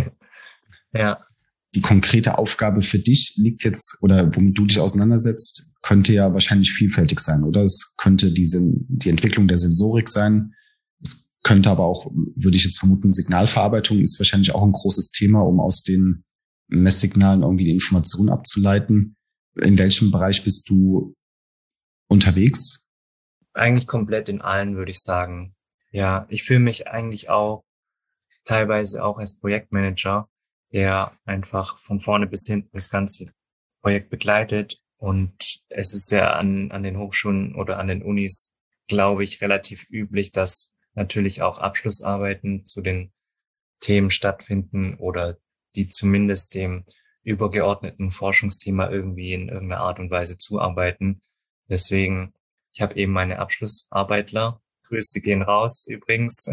Ja. Die konkrete Aufgabe für dich liegt jetzt, oder womit du dich auseinandersetzt, könnte ja wahrscheinlich vielfältig sein, oder? Es könnte die, die Entwicklung der Sensorik sein. Es könnte aber auch, würde ich jetzt vermuten, Signalverarbeitung ist wahrscheinlich auch ein großes Thema, um aus den Messsignalen irgendwie die Informationen abzuleiten. In welchem Bereich bist du unterwegs? Eigentlich komplett in allen, würde ich sagen. Ja, ich fühle mich eigentlich auch teilweise auch als Projektmanager, der einfach von vorne bis hinten das ganze Projekt begleitet. Und es ist ja an, an den Hochschulen oder an den Unis, glaube ich, relativ üblich, dass natürlich auch Abschlussarbeiten zu den Themen stattfinden oder die zumindest dem übergeordneten Forschungsthema irgendwie in irgendeiner Art und Weise zuarbeiten. Deswegen, ich habe eben meine Abschlussarbeitler, Grüße gehen raus übrigens,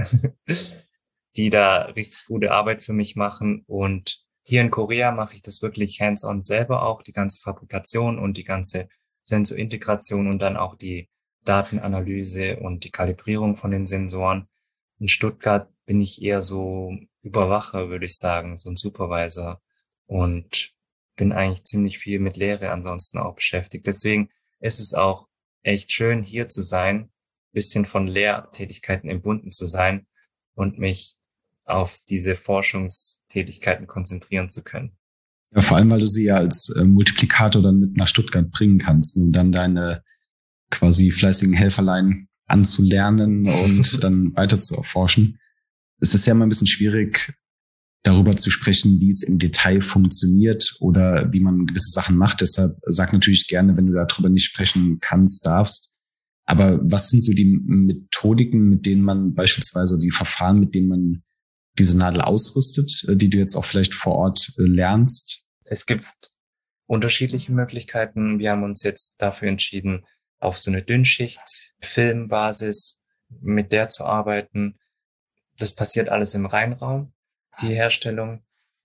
die da richtig gute Arbeit für mich machen. Und hier in Korea mache ich das wirklich hands-on selber auch, die ganze Fabrikation und die ganze Sensorintegration und dann auch die Datenanalyse und die Kalibrierung von den Sensoren. In Stuttgart bin ich eher so Überwacher, würde ich sagen, so ein Supervisor und bin eigentlich ziemlich viel mit Lehre ansonsten auch beschäftigt. Deswegen ist es auch echt schön, hier zu sein, bisschen von Lehrtätigkeiten entbunden zu sein und mich auf diese Forschungstätigkeiten konzentrieren zu können. Ja, vor allem, weil du sie ja als äh, Multiplikator dann mit nach Stuttgart bringen kannst und dann deine quasi fleißigen Helferlein anzulernen und dann weiter zu erforschen. Es ist ja immer ein bisschen schwierig, darüber zu sprechen, wie es im Detail funktioniert oder wie man gewisse Sachen macht. Deshalb sag natürlich gerne, wenn du darüber nicht sprechen kannst, darfst. Aber was sind so die Methodiken, mit denen man beispielsweise, die Verfahren, mit denen man diese Nadel ausrüstet, die du jetzt auch vielleicht vor Ort lernst? Es gibt unterschiedliche Möglichkeiten. Wir haben uns jetzt dafür entschieden, auf so eine Dünnschicht, Filmbasis, mit der zu arbeiten. Das passiert alles im Reinraum, die Herstellung.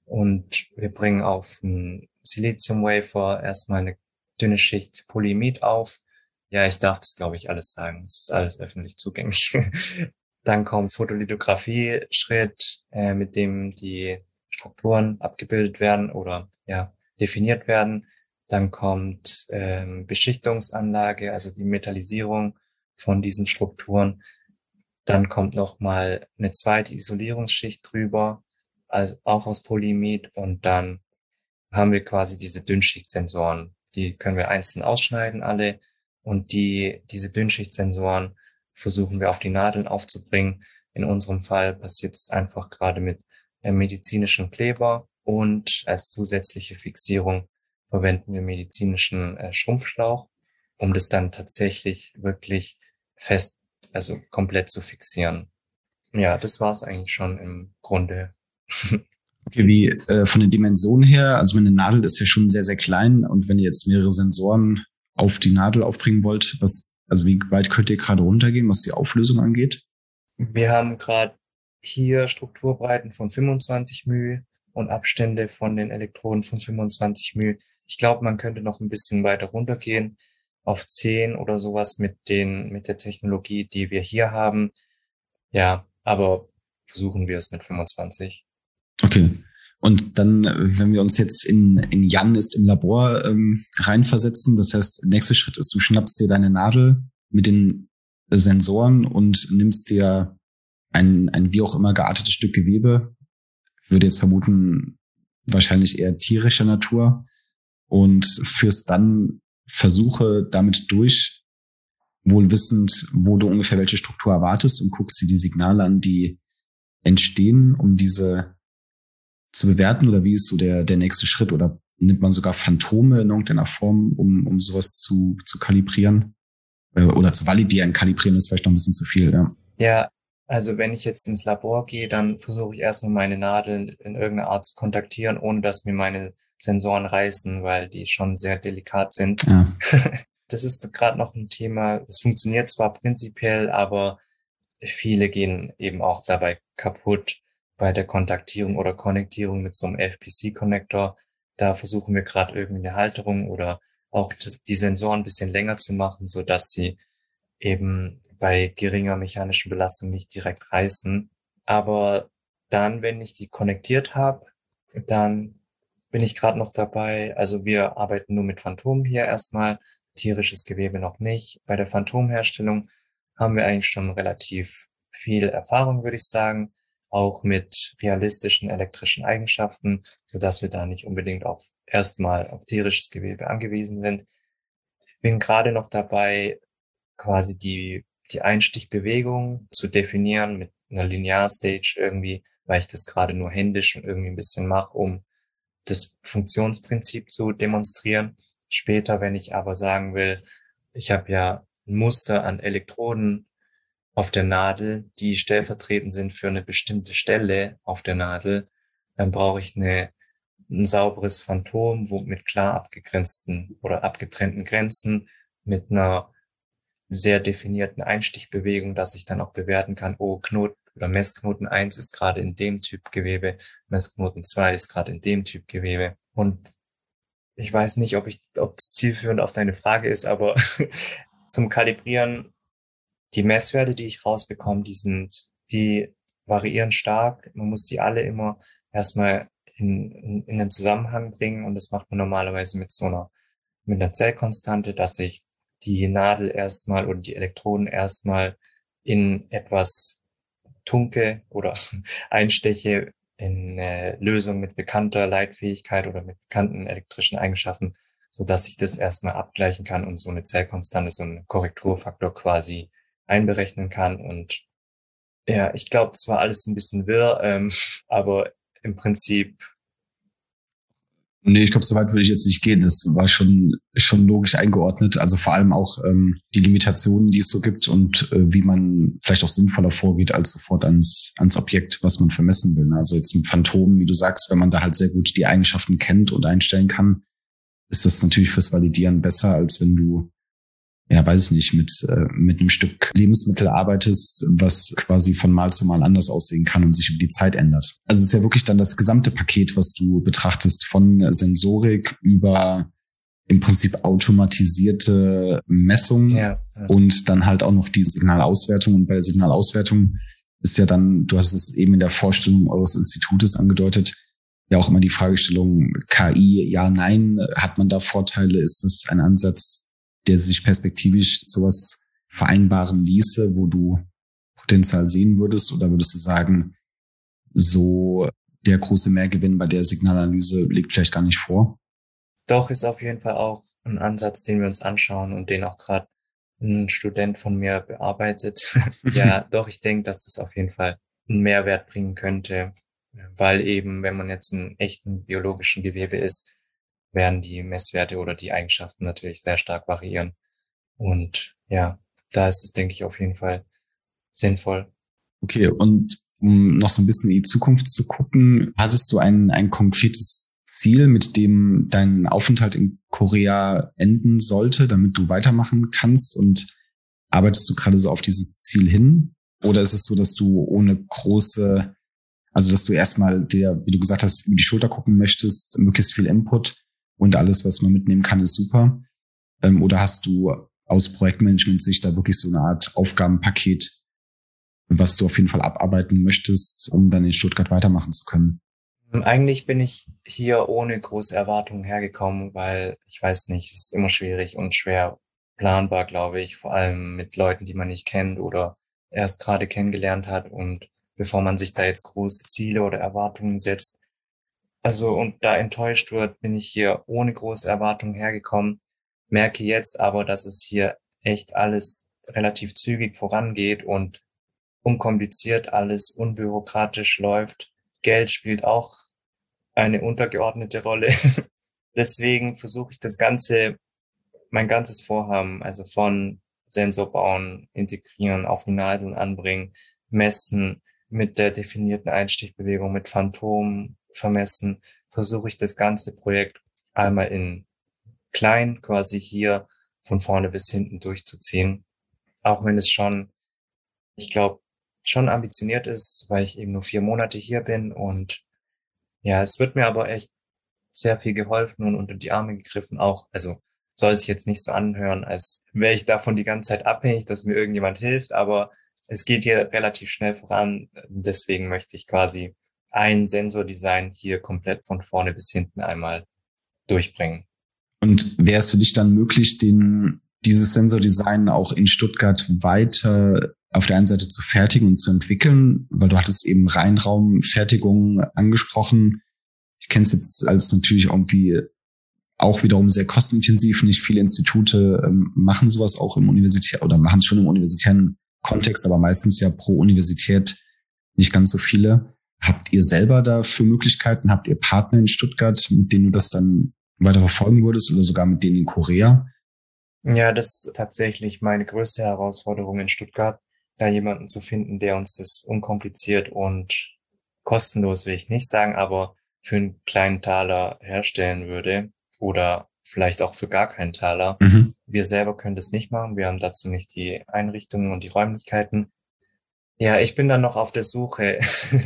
Und wir bringen auf einen Silizium-Wafer erstmal eine dünne Schicht Polyimid auf. Ja, ich darf das, glaube ich, alles sagen. Das ist alles öffentlich zugänglich. Dann kommt Photolithografie-Schritt, äh, mit dem die Strukturen abgebildet werden oder ja definiert werden. Dann kommt ähm, Beschichtungsanlage, also die Metallisierung von diesen Strukturen. Dann kommt nochmal eine zweite Isolierungsschicht drüber, also auch aus Polyimid. Und dann haben wir quasi diese Dünnschichtsensoren. Die können wir einzeln ausschneiden, alle. Und die diese Dünnschichtsensoren versuchen wir auf die Nadeln aufzubringen. In unserem Fall passiert es einfach gerade mit einem medizinischen Kleber und als zusätzliche Fixierung verwenden wir medizinischen äh, Schrumpfschlauch, um das dann tatsächlich wirklich fest, also komplett zu fixieren. Ja, das war's eigentlich schon im Grunde. Okay, wie äh, von den Dimensionen her, also meine Nadel ist ja schon sehr, sehr klein und wenn ihr jetzt mehrere Sensoren auf die Nadel aufbringen wollt, was, also wie weit könnt ihr gerade runtergehen, was die Auflösung angeht? Wir haben gerade hier Strukturbreiten von fünfundzwanzig μ und Abstände von den Elektroden von fünfundzwanzig μ. Ich glaube, man könnte noch ein bisschen weiter runtergehen auf zehn oder sowas mit den, mit der Technologie, die wir hier haben. Ja, aber versuchen wir es mit fünfundzwanzig. Okay. Und dann, wenn wir uns jetzt in, in Jan ist im Labor ähm, reinversetzen, das heißt, der nächste Schritt ist, du schnappst dir deine Nadel mit den Sensoren und nimmst dir ein, ein wie auch immer geartetes Stück Gewebe, ich würde jetzt vermuten, wahrscheinlich eher tierischer Natur, und führst dann Versuche damit durch, wohl wissend, wo du ungefähr welche Struktur erwartest, und guckst dir die Signale an, die entstehen, um diese zu bewerten, oder wie ist so der, der nächste Schritt, oder nimmt man sogar Phantome in irgendeiner Form, um, um sowas zu, zu kalibrieren äh, oder zu validieren. Kalibrieren ist vielleicht noch ein bisschen zu viel, ja. Ja, also wenn ich jetzt ins Labor gehe, dann versuche ich erstmal meine Nadeln in irgendeiner Art zu kontaktieren, ohne dass mir meine Sensoren reißen, weil die schon sehr delikat sind. Ja. Das ist gerade noch ein Thema. Es funktioniert zwar prinzipiell, aber viele gehen eben auch dabei kaputt bei der Kontaktierung oder Konnektierung mit so einem F P C-Connector. Da versuchen wir gerade irgendwie eine Halterung oder auch die Sensoren ein bisschen länger zu machen, so dass sie eben bei geringer mechanischer Belastung nicht direkt reißen. Aber dann, wenn ich die konnektiert habe, dann bin ich gerade noch dabei. Also wir arbeiten nur mit Phantom hier erstmal, tierisches Gewebe noch nicht. Bei der Phantomherstellung haben wir eigentlich schon relativ viel Erfahrung, würde ich sagen, auch mit realistischen elektrischen Eigenschaften, so dass wir da nicht unbedingt auf erstmal auf tierisches Gewebe angewiesen sind. Bin gerade noch dabei, quasi die, die Einstichbewegung zu definieren mit einer Linearstage irgendwie, weil ich das gerade nur händisch und irgendwie ein bisschen mache, um das Funktionsprinzip zu demonstrieren. Später, wenn ich aber sagen will, ich habe ja ein Muster an Elektroden auf der Nadel, die stellvertretend sind für eine bestimmte Stelle auf der Nadel, dann brauche ich eine, ein sauberes Phantom, wo mit klar abgegrenzten oder abgetrennten Grenzen, mit einer sehr definierten Einstichbewegung, dass ich dann auch bewerten kann, oh, Knoten oder Messknoten eins ist gerade in dem Typ Gewebe, Messknoten zwei ist gerade in dem Typ Gewebe. Und ich weiß nicht, ob ich, ob es zielführend auf deine Frage ist, aber zum Kalibrieren, die Messwerte, die ich rausbekomme, die sind, die variieren stark. Man muss die alle immer erstmal in, in, in den Zusammenhang bringen, und das macht man normalerweise mit so einer, mit einer Zellkonstante, dass ich die Nadel erstmal oder die Elektroden erstmal in etwas tunke oder einsteche in eine Lösung mit bekannter Leitfähigkeit oder mit bekannten elektrischen Eigenschaften, so dass ich das erstmal abgleichen kann und so eine Zellkonstante, so einen Korrekturfaktor quasi einberechnen kann. Und ja, ich glaube, es war alles ein bisschen wirr, ähm, aber im Prinzip. Nee, ich glaube, so weit würde ich jetzt nicht gehen. Das war schon schon logisch eingeordnet. Also vor allem auch ähm, die Limitationen, die es so gibt und äh, wie man vielleicht auch sinnvoller vorgeht, als sofort ans ans Objekt, was man vermessen will. Also jetzt mit Phantom, wie du sagst, wenn man da halt sehr gut die Eigenschaften kennt und einstellen kann, ist das natürlich fürs Validieren besser, als wenn du, ja, weiß ich nicht, mit äh, mit einem Stück Lebensmittel arbeitest, was quasi von Mal zu Mal anders aussehen kann und sich über die Zeit ändert. Also es ist ja wirklich dann das gesamte Paket, was du betrachtest, von Sensorik über im Prinzip automatisierte Messung, Ja, ja. Und dann halt auch noch die Signalauswertung. Und bei der Signalauswertung ist ja dann, du hast es eben in der Vorstellung eures Institutes angedeutet, ja auch immer die Fragestellung K I, ja, nein, hat man da Vorteile? Ist das ein Ansatz, der sich perspektivisch sowas vereinbaren ließe, wo du Potenzial sehen würdest? Oder würdest du sagen, so der große Mehrgewinn bei der Signalanalyse liegt vielleicht gar nicht vor? Doch, ist auf jeden Fall auch ein Ansatz, den wir uns anschauen und den auch gerade ein Student von mir bearbeitet. Ja, doch, ich denke, dass das auf jeden Fall einen Mehrwert bringen könnte, weil eben, wenn man jetzt in echten biologischen Gewebe ist, werden die Messwerte oder die Eigenschaften natürlich sehr stark variieren. Und ja, da ist es, denke ich, auf jeden Fall sinnvoll. Okay, und um noch so ein bisschen in die Zukunft zu gucken, hattest du ein, ein konkretes Ziel, mit dem dein Aufenthalt in Korea enden sollte, damit du weitermachen kannst? Und arbeitest du gerade so auf dieses Ziel hin? Oder ist es so, dass du ohne große, also dass du erstmal dir, wie du gesagt hast, über die Schulter gucken möchtest, möglichst viel Input und alles, was man mitnehmen kann, ist super? Ähm, oder hast du aus Projektmanagement-Sicht da wirklich so eine Art Aufgabenpaket, was du auf jeden Fall abarbeiten möchtest, um dann in Stuttgart weitermachen zu können? Eigentlich bin ich hier ohne große Erwartungen hergekommen, weil ich weiß nicht, es ist immer schwierig und schwer planbar, glaube ich, vor allem mit Leuten, die man nicht kennt oder erst gerade kennengelernt hat, und bevor man sich da jetzt große Ziele oder Erwartungen setzt. Also und da enttäuscht wird, bin ich hier ohne große Erwartungen hergekommen, merke jetzt aber, dass es hier echt alles relativ zügig vorangeht und unkompliziert alles, unbürokratisch läuft. Geld spielt auch eine untergeordnete Rolle. deswegen versuche ich das Ganze, mein ganzes Vorhaben, also von Sensor bauen, integrieren, auf die Nadeln anbringen, messen, mit der definierten Einstichbewegung, mit Phantom vermessen, versuche ich das ganze Projekt einmal in klein quasi hier von vorne bis hinten durchzuziehen. Auch wenn es schon, ich glaube, schon ambitioniert ist, weil ich eben nur vier Monate hier bin. Und ja, es wird mir aber echt sehr viel geholfen und unter die Arme gegriffen auch. Also soll sich jetzt nicht so anhören, als wäre ich davon die ganze Zeit abhängig, dass mir irgendjemand hilft, aber es geht hier relativ schnell voran. Deswegen möchte ich quasi ein Sensordesign hier komplett von vorne bis hinten einmal durchbringen. Und wäre es für dich dann möglich, den, dieses Sensordesign auch in Stuttgart weiter auf der einen Seite zu fertigen und zu entwickeln? Weil du hattest eben Reinraumfertigung angesprochen. Ich kenne es jetzt als natürlich irgendwie auch wiederum sehr kostenintensiv. Nicht viele Institute ähm, machen sowas auch im Universität oder machen es schon im universitären Kontext, aber meistens ja pro Universität nicht ganz so viele. Habt ihr selber dafür Möglichkeiten? Habt ihr Partner in Stuttgart, mit denen du das dann weiter verfolgen würdest oder sogar mit denen in Korea? Ja, das ist tatsächlich meine größte Herausforderung in Stuttgart, da jemanden zu finden, der uns das unkompliziert und kostenlos, will ich nicht sagen, aber für einen kleinen Taler herstellen würde oder vielleicht auch für gar keinen Taler. Mhm. Wir selber können das nicht machen. Wir haben dazu nicht die Einrichtungen und die Räumlichkeiten. Ja, ich bin dann noch auf der Suche.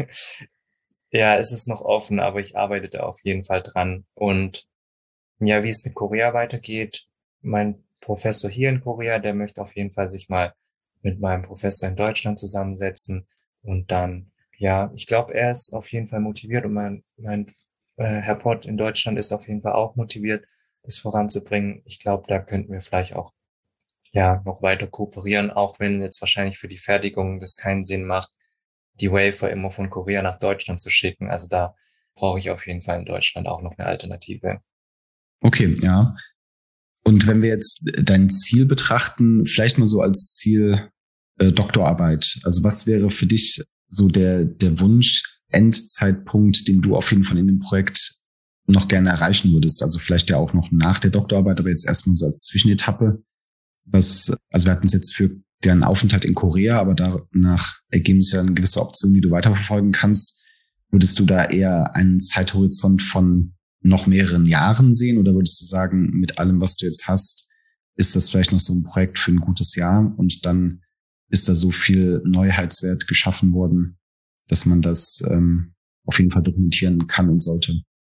Ja, es ist noch offen, aber ich arbeite da auf jeden Fall dran. Und ja, wie es mit Korea weitergeht, mein Professor hier in Korea, der möchte auf jeden Fall sich mal mit meinem Professor in Deutschland zusammensetzen und dann, ja, ich glaube, er ist auf jeden Fall motiviert und mein, mein äh, Herr Pott in Deutschland ist auf jeden Fall auch motiviert, das voranzubringen. Ich glaube, da könnten wir vielleicht auch, ja, noch weiter kooperieren, auch wenn jetzt wahrscheinlich für die Fertigung das keinen Sinn macht, die Wafer immer von Korea nach Deutschland zu schicken. Also da brauche ich auf jeden Fall in Deutschland auch noch eine Alternative. Okay, ja. Und wenn wir jetzt dein Ziel betrachten, vielleicht mal so als Ziel äh, Doktorarbeit. Also was wäre für dich so der, der Wunsch, Endzeitpunkt, den du auf jeden Fall in dem Projekt noch gerne erreichen würdest? Also vielleicht ja auch noch nach der Doktorarbeit, aber jetzt erstmal so als Zwischenetappe. Was, also wir hatten es jetzt für deren Aufenthalt in Korea, aber danach ergeben sich dann gewisse Optionen, die du weiterverfolgen kannst. Würdest du da eher einen Zeithorizont von noch mehreren Jahren sehen oder würdest du sagen, mit allem, was du jetzt hast, ist das vielleicht noch so ein Projekt für ein gutes Jahr und dann ist da so viel Neuheitswert geschaffen worden, dass man das ähm, auf jeden Fall dokumentieren kann und sollte?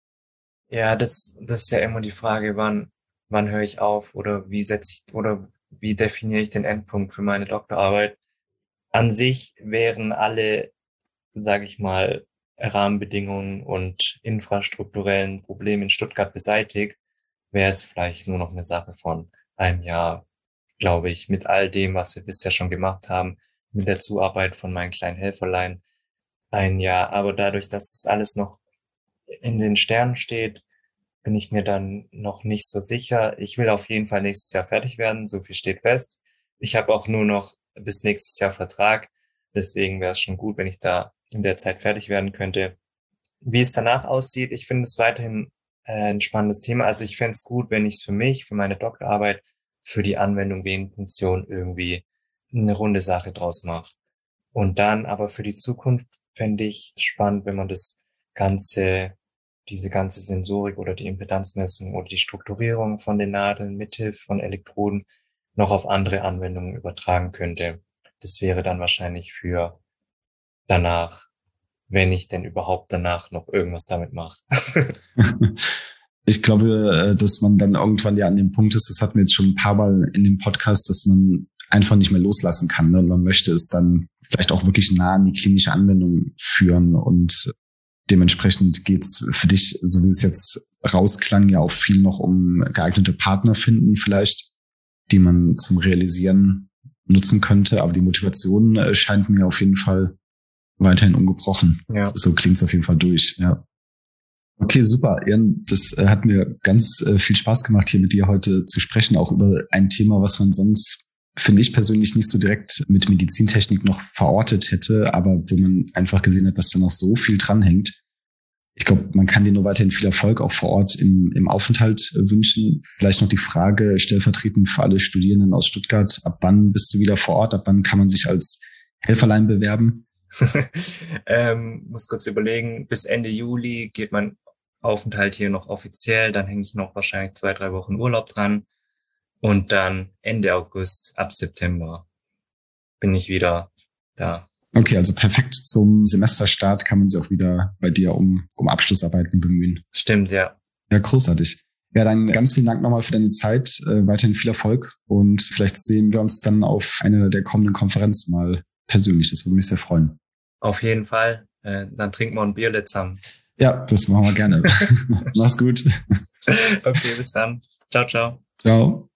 Ja, das, das ist ja immer die Frage, wann, wann höre ich auf oder wie setze ich oder wie definiere ich den Endpunkt für meine Doktorarbeit? An sich wären alle, sage ich mal, Rahmenbedingungen und infrastrukturellen Probleme in Stuttgart beseitigt, wäre es vielleicht nur noch eine Sache von einem Jahr, glaube ich, mit all dem, was wir bisher schon gemacht haben, mit der Zuarbeit von meinen kleinen Helferlein, ein Jahr. Aber dadurch, dass das alles noch in den Sternen steht, bin ich mir dann noch nicht so sicher. Ich will auf jeden Fall nächstes Jahr fertig werden, so viel steht fest. Ich habe auch nur noch bis nächstes Jahr Vertrag, deswegen wäre es schon gut, wenn ich da in der Zeit fertig werden könnte. Wie es danach aussieht, ich finde es weiterhin äh, ein spannendes Thema. Also ich fände es gut, wenn ich es für mich, für meine Doktorarbeit, für die Anwendung Venenfunktion irgendwie eine runde Sache draus mache. Und dann aber für die Zukunft fände ich spannend, wenn man das ganze, diese ganze Sensorik oder die Impedanzmessung oder die Strukturierung von den Nadeln mithilfe von Elektroden noch auf andere Anwendungen übertragen könnte. Das wäre dann wahrscheinlich für danach, wenn ich denn überhaupt danach noch irgendwas damit mache. Ich glaube, dass man dann irgendwann ja an dem Punkt ist, das hatten wir jetzt schon ein paar Mal in dem Podcast, dass man einfach nicht mehr loslassen kann. Ne? Und man möchte es dann vielleicht auch wirklich nah an die klinische Anwendung führen. Und dementsprechend geht's für dich, so wie es jetzt rausklang, ja auch viel noch um geeignete Partner finden vielleicht, die man zum Realisieren nutzen könnte. Aber die Motivation scheint mir auf jeden Fall weiterhin ungebrochen. Ja. So klingt's auf jeden Fall durch, ja. Okay, super. Jan, das äh, hat mir ganz äh, viel Spaß gemacht, hier mit dir heute zu sprechen, auch über ein Thema, was man sonst, finde ich persönlich, nicht so direkt mit Medizintechnik noch verortet hätte, aber wo man einfach gesehen hat, dass da noch so viel dranhängt. Ich glaube, man kann dir nur weiterhin viel Erfolg auch vor Ort im, im Aufenthalt äh, wünschen. Vielleicht noch die Frage stellvertretend für alle Studierenden aus Stuttgart. Ab wann bist du wieder vor Ort? Ab wann kann man sich als Helferlein bewerben? ähm, muss kurz überlegen, bis Ende Juli geht mein Aufenthalt hier noch offiziell. Dann hänge ich noch wahrscheinlich zwei, drei Wochen Urlaub dran. Und dann Ende August, ab September bin ich wieder da. Okay, also perfekt zum Semesterstart kann man sich auch wieder bei dir um, um Abschlussarbeiten bemühen. Stimmt, ja. Ja, großartig. Ja, dann ganz vielen Dank nochmal für deine Zeit. Äh, weiterhin viel Erfolg und vielleicht sehen wir uns dann auf einer der kommenden Konferenzen mal persönlich. Das würde mich sehr freuen. Auf jeden Fall. Äh, dann trinken wir ein Bier zusammen. Ja, das machen wir gerne. Mach's gut. Okay, bis dann. Ciao, ciao. Ciao.